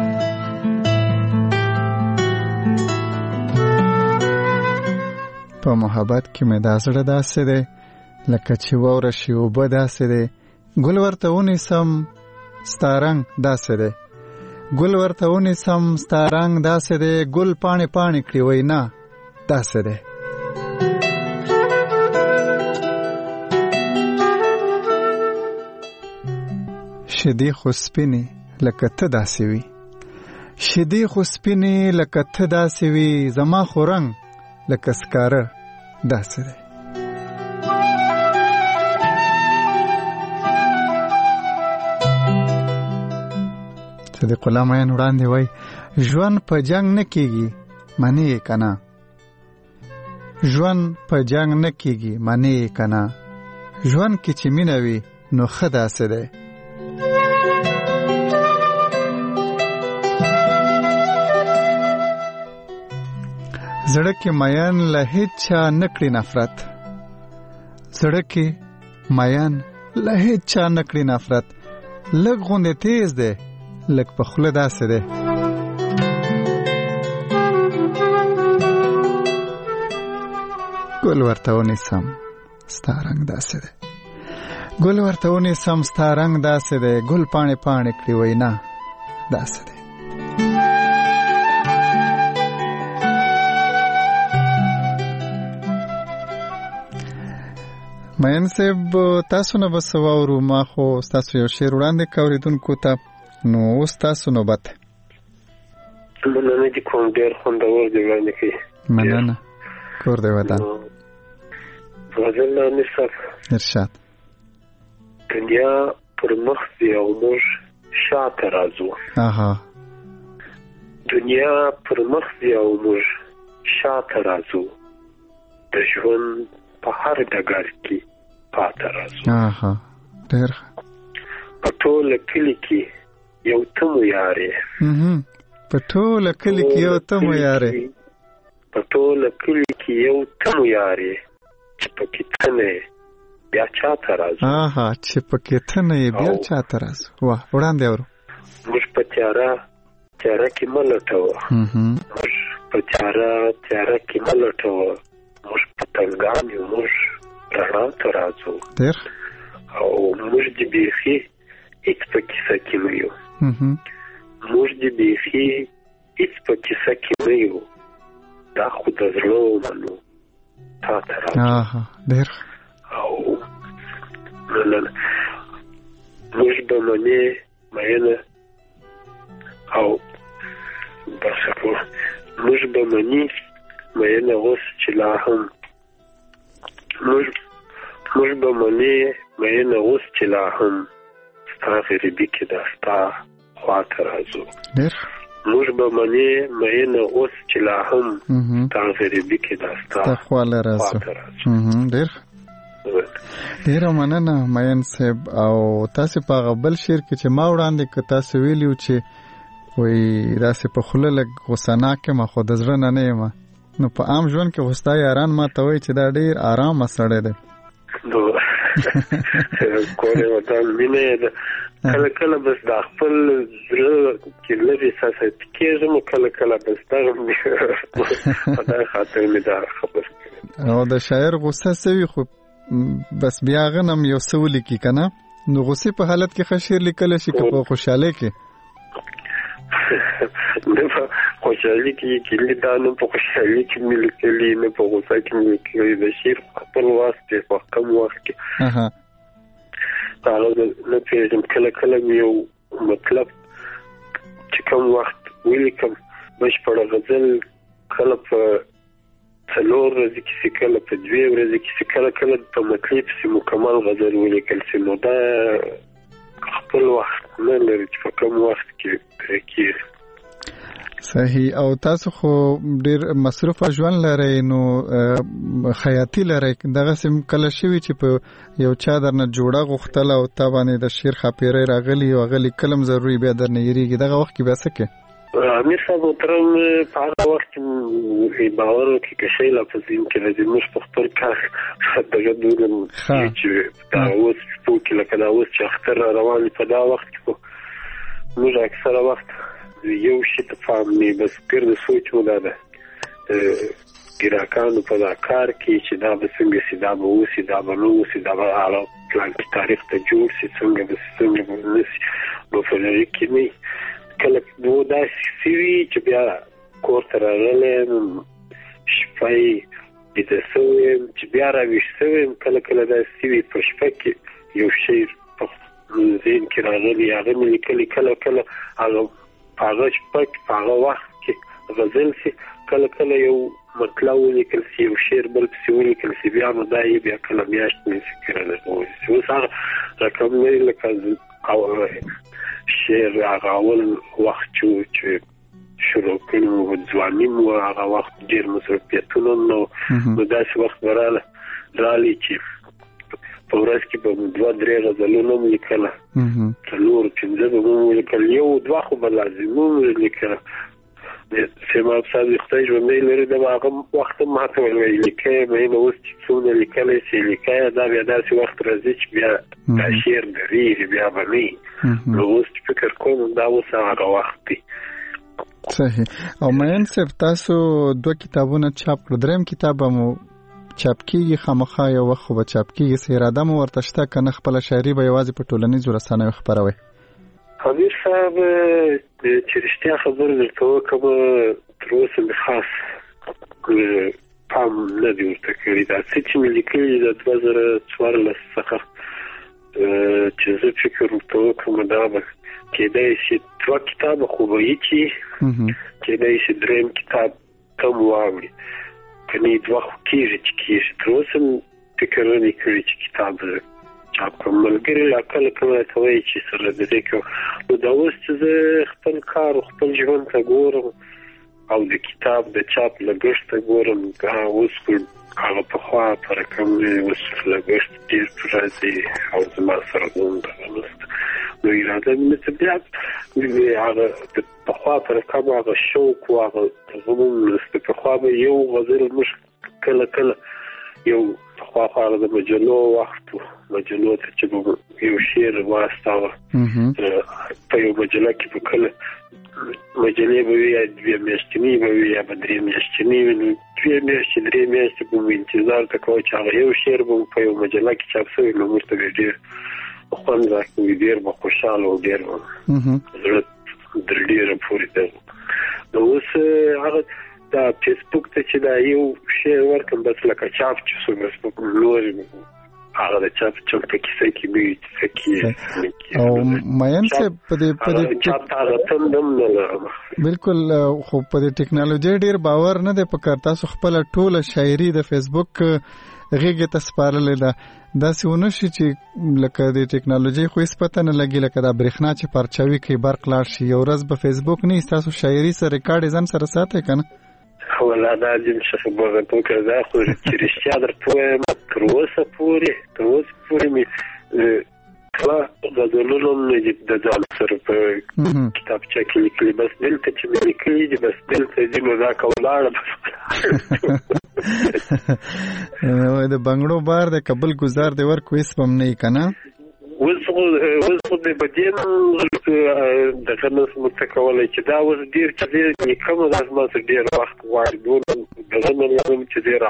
په محبت کې مې د زړه داسې دی لکه چې واوره شي اوبه داسې دی. ګل ورته ونیسم ستا رنګ داسې دی ګل ورته ونیسم ستا رنګ داسې دی ګل پاڼې پاڼې کړي وینا داسې دی. شیدې خو سپینې لکه ته داسې وي شیدې خو سپینې لکه ته داسې وي زما خو رنګ لکه سکاره داسې دی. صدیق الله مین وړاندې وای ژوند په جنگ نه کیږي معنی یې کنه ژوند په جنگ نه کیږي معنی یې کنه ژوند کې چې مینه وي نو ښه داسې دی. زړه کې مین له هیڅ چا نکړي نفرت زړه کې مین له هیڅ چا نکړي نفرت لږ غوندې تیز دی لږ په خوله داسې دی. ګل ورته ونیسم ستا رنګ داسې دی ګل ورته ونیسم ستا رنګ داسې دی ګل پاڼې پاڼې کړي وینا داسې دی. مین صاحب تاسو نه بس واورو ما خو تاسو یو شعر وړاندې کوریدونکو ته نو اوس تاسو نوبت مننه دي کوم ډېر خوندور دی وړاندې کوي مننه کور دی ودان غزل نصف ارشاد دنیا پر مخ دی او موږ شاته راځو اها دنیا پر مخ دی او موږ شاته راځو د ژوند په هر ډګر کې پاتې راځو اها ډېر په ټول کلی کې یو تمو یارې هم په ټول کلی کې یو تمو یارې په ټول کلی کې یو تمو یارې چې پکې تنه بیا چاته راځو اها چې پکې تنه بیا چاته راځو واه وړاندې اورو موږ په تیاره تیاره کې ملټو هم موږ په تیاره تیاره کې ملټو موږ په تنګام یو موږ رڼا ته راځو ډېر او موږ د بیخي هیڅ پکې سکیم یو موږ دې بیخي هیڅ په کیسه کې نه یو، دا خو د زړه ومنو تا ته راځو ډېر او موږ به منې مینه او بس په موږ به منې مینه اوس چې لا هم موږ موږ به منې مینه اوس چې لا هم ستا غریبي کې دا ستا خواته راځو. موږ به منې مینه اوس چې لا هم ستا غریبي کې دا ستا خواته راځو. ډېر ډېره مننه مین صاحب. او تاسې په هغه بل شعر کې چې ما وړاندې که تاسې ویلي چې وایي داسې په خوله لږ غوسناک یم خو د زړه نه نه یم، نو په عام ژوند کې خو ستا یاران ما ته وایي چې دا ډېر ارامه سړی دی. نو کور یې وطن مینه یې ده. کله کله بس د خپل زړه کې لږ احساسات کېږم، کله کله بس دغه خدای خاطر مې دا خبر او د شاعر غوسه سوي خو بس بیا غنم یو څه ولیکي که نه، نو غوسې په حالت کې ښه شعر لیکلی شي که په خوشحالۍ کې؟ نه په خوشحالي کې یې کلي دا نه په خوشحالي کې مې لیکلي نه په غوسه کې مې لیکلي. د شعر خپل وخت دی، په کم وخت کې هغه نه پوهېږم. کله کله مې یو مطلب چې کم وخت ولیکم بشپړه غزل کله په څلور ورځې کې سي، کله په دوې ورځې کې سي، کله کله په مطلب سي مکمل غزل ولیکل سي. نو دا خپل وخت نه لري چې په کوم وخت کې پرې کېږي. صحیح. او تاسو خو ډېر مصروفه ژوند لرئ، نو خیاطي لرئ، دغسې کله شوي چې په یو چا درنه جوړه غوښتله او تا باندې د شعر خاپیری راغلي او هغه لیکلم ضروري بیا درنه هېرېږي، دغه وخت کې بیا څه کوې؟ امیر صاحب محترم په هغه وخت کې باور وکړي که شی لا په ذهن کې راځي موږ په خپل کار دغه دولم چې دا اوس پوه کې لکه دا اوس چې اختر را روان په دا وخت کې موږ اکثره وخت یو شي ته پام نه بس ګرد سوچ مو دا ده ګراکانو په دا کار کې چې دا به څنګه سي، دا به اوسي، دا به نه اوسي، دا به هغه پلان کې تاریخ ته جوړ سي، څنګه به څنګه به نه سي. نو په لري کې نه کله نو داسې سوي چې بیا کور ته راغلی شپه یې بیده سوی یم چې بیا راویښ سوی یم. کله کله داسې سوي په شپه کې یو شی په ذهن کې راغلی هغه مې لیکلي، کله کله هغه په هغه شپه کې په هغه وخت کې غزل سي، کله کله یو مطلب ولیکل سي، یو شعر بل پسې ولیکل سي، بیا نو دا یې بیا کله میاشت مې فکر نه کوي. اوس هغه رقم نه لکه شعر هغه اول وخت چې شروع کړو ځواني مو هغه وخت ډېر مصروفیتونه نو نو داسې وخت به راغلی راغلی چې په ورځ کې به دوه درې غزلونه مو لیکله، څلور پنځه به مو لیکل، یو دوه خو به لازم مو لیکله. سیماب صاحب خدای ژوندی لري د هغه وخت ما ته ویل لیکه مې نو اوس چې څونه لیکلی سي لیکه دا بیا داسې وخت راځي چې بیا دا شعر درېږي بیا به نه نو اوس چې فکر کوم دا اوس هغه وخت دی. صحیح. او مین صاحب تاسو دوه کتابونه چاپ کړو، دریم کتاب مو چاپ کیږي خامخا یو وخت خو به چاپ کیږي، څه اراده مو ورته شته که نه خپله شاعري به یوازې په ټولنیزو رسنیو خپروئ؟ امیر صاحب چې رښتیا خبره درته وکړم تر اوسه مې خاص پام نه دی ورته کړی. دا څه چې مې لیکلي د دوه زره څوارلس څخه چې زه فکر ورته وکړم دا به کېدای شي دوه کتابه خو به وي چې کېدای شي درېیم کتاب کم واوړي، که نه دوه خو کېږي چې کېږي. تر اوسه مې فکر نه دی کړی چې کتاب چاپ کوم. ملګري لا کله کله راته وایي چې سره د دې کوم نو دا اوس چې زه خپل کار او خپل ژوند ته ګورم او د کتاب د چاپ لګښت ته ګورم اوس هغه پخوا په رقم اوس لګښت ډېر راځي او زما سره دومره نشته. نو اراده مې نشته بیا هغه د پخوا په رقم هغه شوق او هغه غمون نشته. پخوا به یو غزل موږ کله کله یو پخوا خو هغه د مجلو وخت و مجلو ته چې یو شعر واستاوه په یو مجله کې به کله مجلې به وي یا دوې میاشتنۍ به وي یا به درې میاشتنۍ وي. نو دوې میاشتې درې میاشتې به مو انتظار ته کوه چې هغه یو شعر به په یو مجله کې چاپ شوی نو موږ ته به ډېر خوند راکوي، ډېر به خوشحاله او ډېر به زړه در ډیره پورې ده. نو اوس هغه دا فیسبوک ته چې دا یو شی ورکم بس لکه چاپ چې څو فیسبوک لوري هغه د چاپ چاپ په کیسه کې به څه کې او مېن څه په دې په دې چاپ تا تم دم نه بالکل خو په دې ټیکنالوژي ډیر باور نه دی پکار. تاسو خپل ټوله شاعري د فیسبوک غیږه ته سپارلې ده دا سونه شي چې لکه د ټیکنالوژي خو هیڅ پته نه لګي لکه دا برېښنا چې پرچاوي کې برق لاړ شي یو ورځ په فیسبوک نه تاسو شاعري سره ریکارډ ځان سره ساتي کنه ولا دا دې څه خبره ته کوي دا خو چې رښتیا درته تر اوسه پورې تر اوسه پورې می کله غزلونو نه د ځان سره په کتابچه کې لیکلي بس دلته چې مې لیکلي دي بس دلته دې نو دا کولاړه وای د بنگړو بار د قبل گزار دی ور کویس پم نه کنه وسو وسو د بدین د خنس متکولای چې دا ور ډیر چې دې کوم د ازمات ډیر وخت غواړي دون د زمن یوم چې دې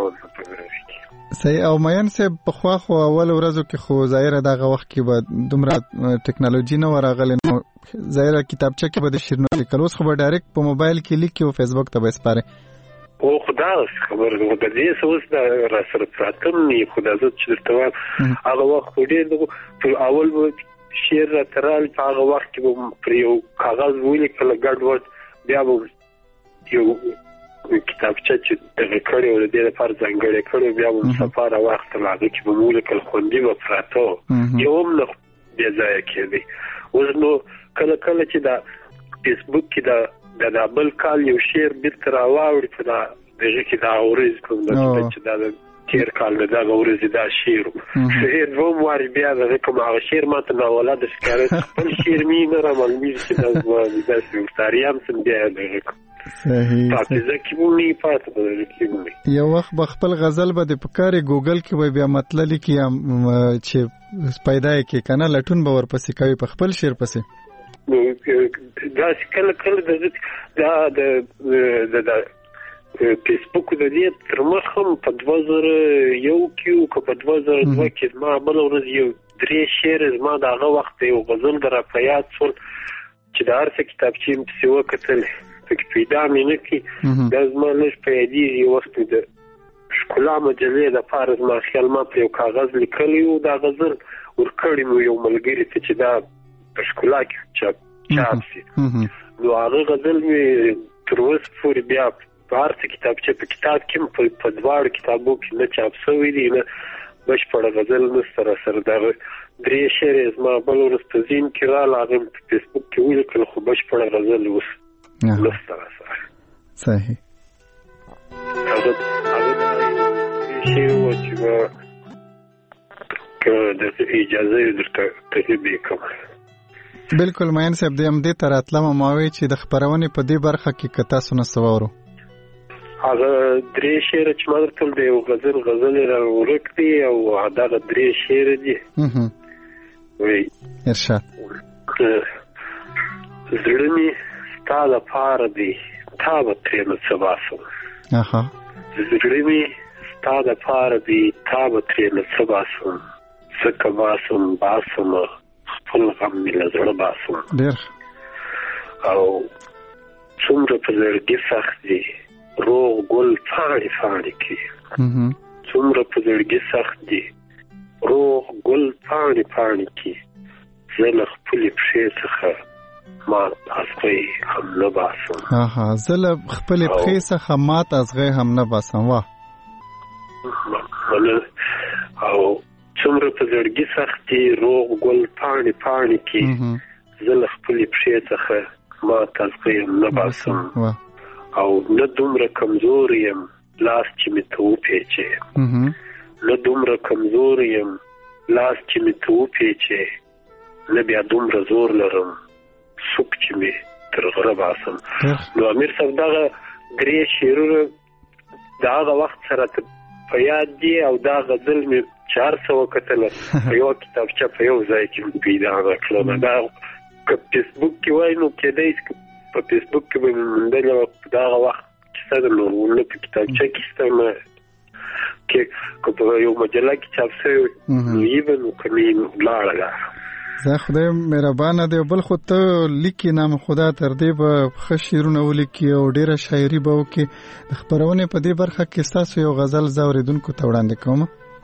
راوړو صحیح. او مېن سه په خوا خو اول ورځو کې خو ظاهر دغه وخت کې به دومره ټیکنالوژي نه ورغله نو ظاهر کتابچه کې به د شیرنو لیکل اوس خو به ډایرکټ په موبایل کې لیکي او فیسبوک ته به سپاره او خدا خبر نو د دې سوس د را سره پراتم نه خدا زت چې درته هغه وخت ډېر په اول و شعر ترال په هغه وخت کې پر یو کاغذ ولیکل ګډ وډ بیا و یو کتابچه چې د کړي ور دې لپاره ځانګړې کړو بیا و سفاره وخت لاګه چې په مولیکل خوندې و پراتو یو نه بیا ځای کېږي اوس نو کله کله چې دا فیسبوک کې دا د دابل کال یو شعر بیرته راوړی په دا دغه کې دا اورز کوم چې دا تیر کال دا اورز دا شعر شعر دوم واري بیا دا کوم هغه شعر ماته نو ولادت ښکارې خپل شعر مې نه را معلومي چې دا د سیمستاریام سم بیا دغه صحیح پاتې ځکه مونږ پاتې بدل یو وخت به خپل غزل به د پکاري ګوګل کې بیا مطلب لیکي چې پیدا کې کنه لټون به ورپسې کوي په خپل شعر پسې دا کله کله دا د د فیسبوک د دې تر مخم په دوه زره یو کې او په دوه زره دوه کې ما بل ورځ یو درې شعر زما دغه وخت یو غزل در په یاد څول چې د هر څه کتابچې په سیو کتل پکې پیدا مې نه کی د زما نش په دې یو وخت د ښکلا مجلې د فارز ما خیال ما په یو کاغذ لیکلی او دا غزل ورکړی مو یو ملګری ته چې دا ښکلا کې چاپ چاپ سي نو هغه غزل مې تر اوسه پورې بیا په هر څه کتابچه په کتاب کې په دواړو کتابو کې نه چاپ شوی دی نه بشپړ غزل نشته را سره دغه درې شعر زما بل ورځ په زین کې راغله هغه په فیسبوک کې ولیکل خو بشپړ غزل اوس نشته را سره صحیح هغه هغه شعر و چې که د اجازه درته تهیه کوم بالکل مېن صاحب دې هم دې تر اتلمه ماوي چې د خبرونې په دې برخه کې کتا سونه سوورو هغه درې شعر چې ما درته د یو غزل غزل را ورک دی او دا درې شعر دي وای ارشاد زړه می ستا لپاره دی تا به ترې نه څه باسم اها زړه می ستا لپاره دی تا به ترې نه څه باسم څه که باسم باسم خپل غم مې له زړه باسم ډېر او څومره په زړګي سخت دي روغ ګل پاڼې پاڼې کې څومره په زړګي سخت دي روغ ګل پاڼې پاڼې کې زه له خپلې پښې څخه مات ازغی هم نه باسم اها زه له خپلې پښې څخه مات ازغی هم نه باسم واه او څومره په زړګي سخت دي روغ ګل پاڼې پاڼې کې زه له خپلې پښې څخه مات ازغی هم نه باسم او نه دومره کمزور یم لاس چې مې ته وپېچې نه دومره کمزور یم لاس چې مې ته وپېچې نه بیا دومره زور لرم څوک چې مې تر غره باسم نو امیر صاحب دغه درې شعرونه د هغه وخت سره په یاد دي او دا غزل مې چې هر څه وکتله په یوه کتابچه په یو ځای کې مې پیدا کړله دا که فیسبوک کې وای نو کېدای شي په فیسبوک کې به مې موندلې دا هغه وخت کیسه ده نو نه په کتابچه کې شته نه کې که په یو مجله کې چاپ شوی نو یې به نو که مې لاړه ده زه خدای مهربانه دی بل خو ته لیکي نام خدا تر دې به ښه شعرونه ولیکي او ډېره شاعري به وکړي. د خپرونې په دې برخه کې ستاسو یو غزل زه اورېدونکو ته وړاندې کوم.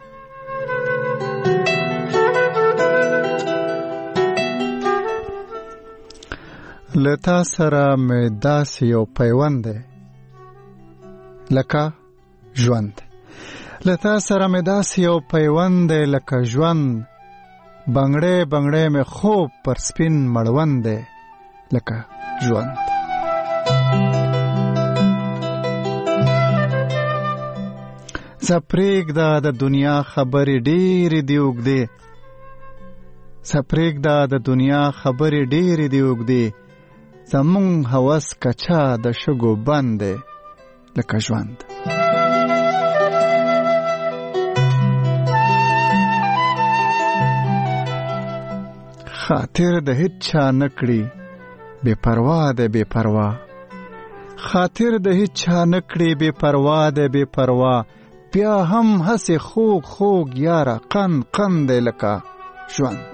له تا سره مې داسې یو پیوند دی لکه ژوند. له تا سره مې داسې یو پیوند دی لکه ژوند. بنګړې بنګړې مې خوب پر سپین مړوند دی لکه ژوند. زه پرېږده د دنیا خبرې ډېرې دي اوږدې. زه پرېږده د دنیا خبرې ډېرې دي اوږدې. زمونږ هوس کچا د شګو بند دی لکه ژوند. خاطر د هیڅ چا نکړي بے پروا ده بے پروا. خاطر د هیڅ چا نکړي بے پروا ده بے پروا. بیا هم هسې خوږ خوږ یاره قند قند دی لکه ژوند.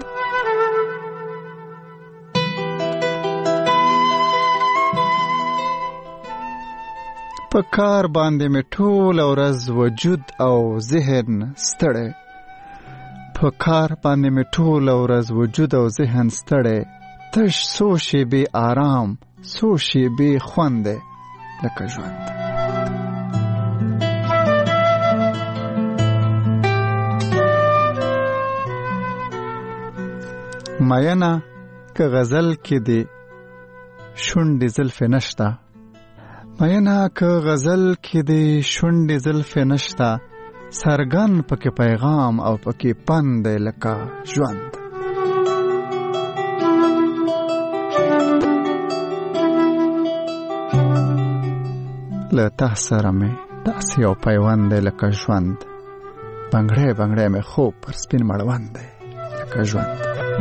په کار باندې مې ټوله ورځ وجود او ذهن ستړی. په کار باندې مې ټوله ورځ وجود او ذهن ستړی. تش څو شېبې آرام څو شېبې خوند دی لکه ژوند. مینه که غزل کې دی شونډې زلفې نشته. مینه که غزل کې دی شونډې زلفې نشته. سرګن پکې پیغام او پکې پند دی لکه ژوند. له تا سره مې داسې یو پیوند دی لکه ژوند. بنګړی بنګړی مې خوب پر سپین مړوند دی لکه ژوند.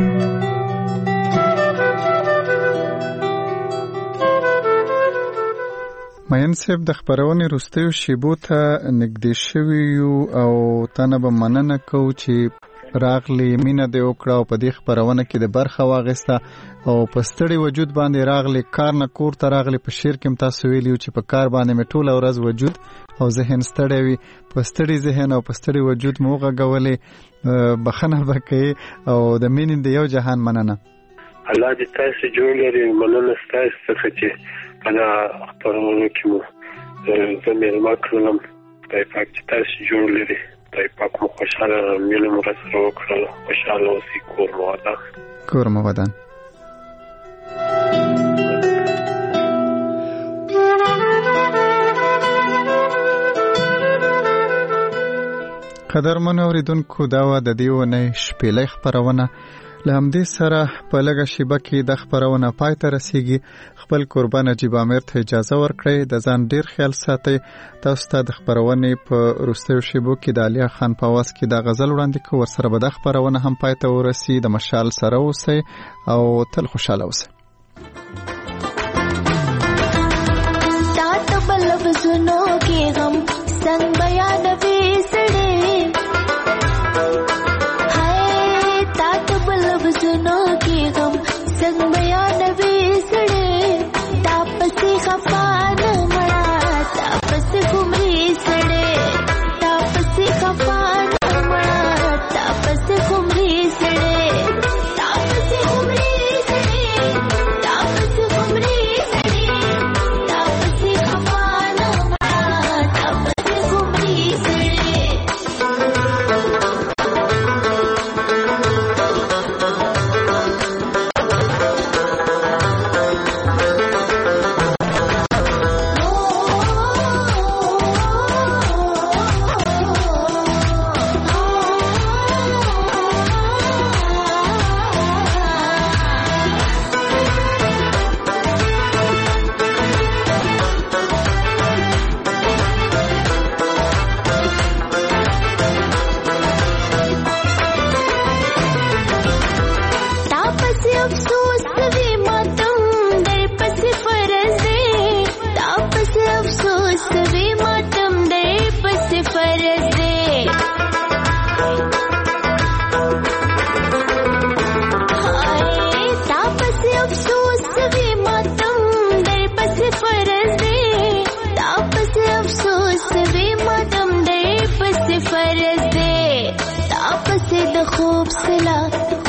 مین صاحب د خپرونې وروستیو شیبو ته نږدې شوي یو او تانه به مننه کوو چې راغلی مینه دې وکړه او په دې خپرونه کې د برخه واخیسته او په ستړي وجود باندې راغلی. کار نه کور ته راغلی. په شعر کې هم تاسو ویلي چې په کار باندې مې ټوله ورځ وجود او ذهن ستړی وي. په ستړي ذهن او په ستړي وجود مو وغږولې. بخښنه به کوې او د مینې د یو جهان مننه. الله دې تاسو جوړ لري. مننه ستاسو څخه چې په دا خپرونو کې مو زه مېلمه کړلم. خدای پاک چې تاسو جوړ لري. خدای پاک مو خوشحاله مینه مو راسره وکړله. خوشحاله اوسئ. کور مو ودان. کور مو ودان. قدرمنو اوریدونکو دا وه د دې اونۍ شپېلۍ خپرونه. له همدې سره په لږه شیبه کې د خپرونه پای ته رسیږي. خپل قربان نجیب عامر ته اجازه ورکړئ. د ځان ډیر خیال ساتئ. تاسو ته د خپرونې په وروستیو شیبو کې د علیا خان په اواز کې دا غزل وړاندې کوو. ورسره به دا خپرونه هم پای ته ورسي. د مشال سره اوسئ او تل خوشحاله اوسئ. تا ته بل لفظونو کې غم څنګه بیانوي سړی. सुनो की गम संग बयान वे सड़े. तापस खफा न मड़ा तापस घुमरी सड़े. तापस खफा न मड़ा तापस घुमरी सड़े. तापस घुमरी सड़े. तापस घुमरी सड़े. तापस खफा न मड़ा तापस घुमरी सड़े.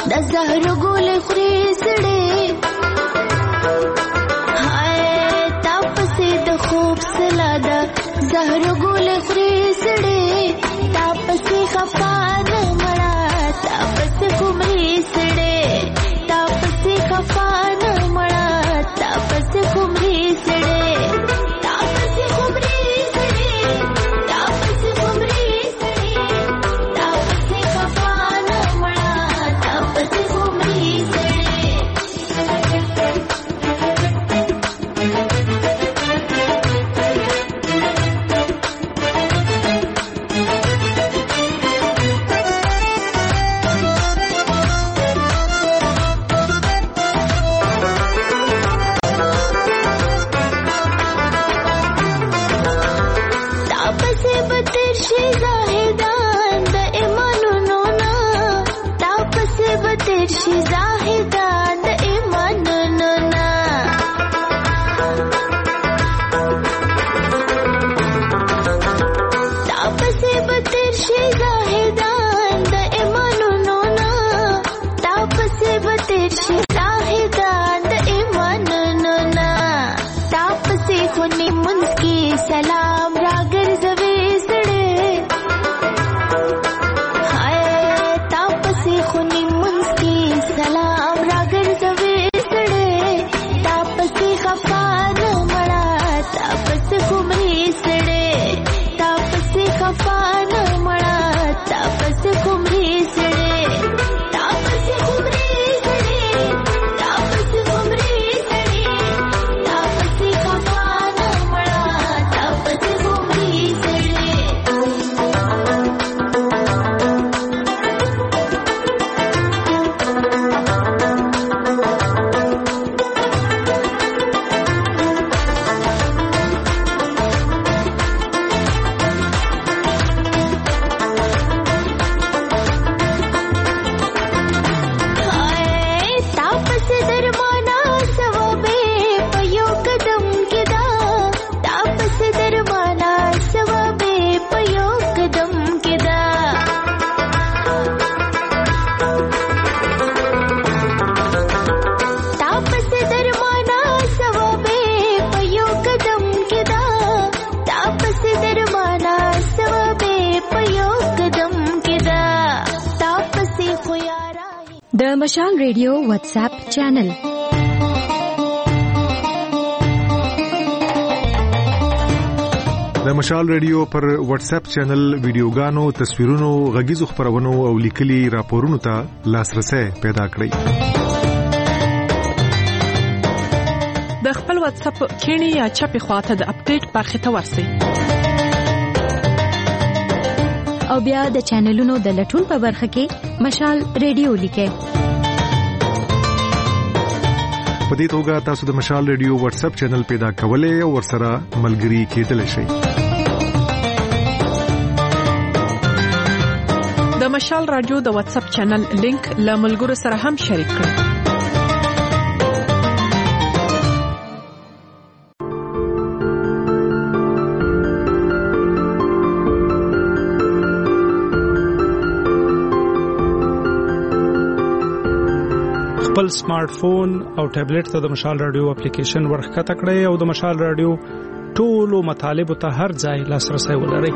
د زهر ګول خوري سړې هاي تاسو د خوب سلاده زهر ګول خوري سړې تاسو خفان مړه تاسو کومري سړې تاسو خفان مړه تاسو کومري سړې تاسو کومري سړې تاسو کومري سړې تاسو خفان مړه تاسو کومري سړې सलाम रागर जवे सड़े हाय तापसी खुनी मुंसकी सलाम रागर जवे सड़े तापसी खफान मड़ा तापसी कुमरी सड़े तापसी खफान मड़ा तापसी कुमरी सड़े तापसी कुमरी सड़े तापसी कुमरी सड़े तापसी खफान मड़ा तापसी कुमरी सड़े हाय तापसी दरमाना सवबे पयो कदम किदा तापसी दरमाना सवबे पयो कदम किदा तापसी दरमाना सवबे पयो कदम किदा तापसी दरमाना सवबे पयो कदम किदा तापसी खुयारा د مشال ریډیو واتس اپ چینل د مشال ریډیو پر واتس اپ چینل ویډیوګانو تصویرونو غږیزو خبرونو او لیکلي راپورونو ته لاسرسي پیدا کړئ د خپل واتس اپ کینی یا چپی خواته د اپډیټ برخه ته ورسئ او بیا د چینلونو د لټون په برخه کې مشال ریډیو لیکئ. په دې توګه تاسو د مشال ریډیو واتس اپ چینل پیدا کولای او ورسره ملګري کېدلی شئ. د مشال رادیو د واتس اپ چینل لینک له ملګرو سره هم شریک کړئ. خپل سمارټ فون او ټابلیټ ته د مشال رادیو اپلیکیشن ورخکته کړئ او د مشال رادیو ټولو مطالبه ته هر ځای لاسرسي ولرئ.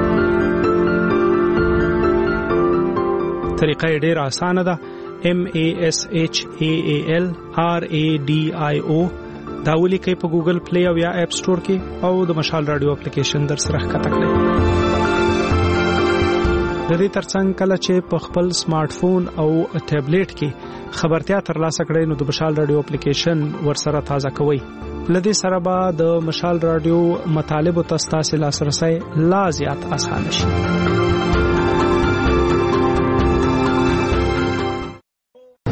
طریقه ډېره اسانه ده. M A S H A A L R A D I O دا ولیکئ په ګوګل پلی او یا اپ سٹور کې او د مشال رادیو اپلیکیشن در سره ښکته کړئ. د دې ترڅنګ کله چې په خپل سمارټ فون او ټابلیټ کې خبرتیا ترلاسه کړئ نو د مشال رادیو اپلیکیشن ورسره تازه کوئ. لدې سره به د مشال رادیو مطالب او تاسو لاسرسي لا زیات اسانه شي.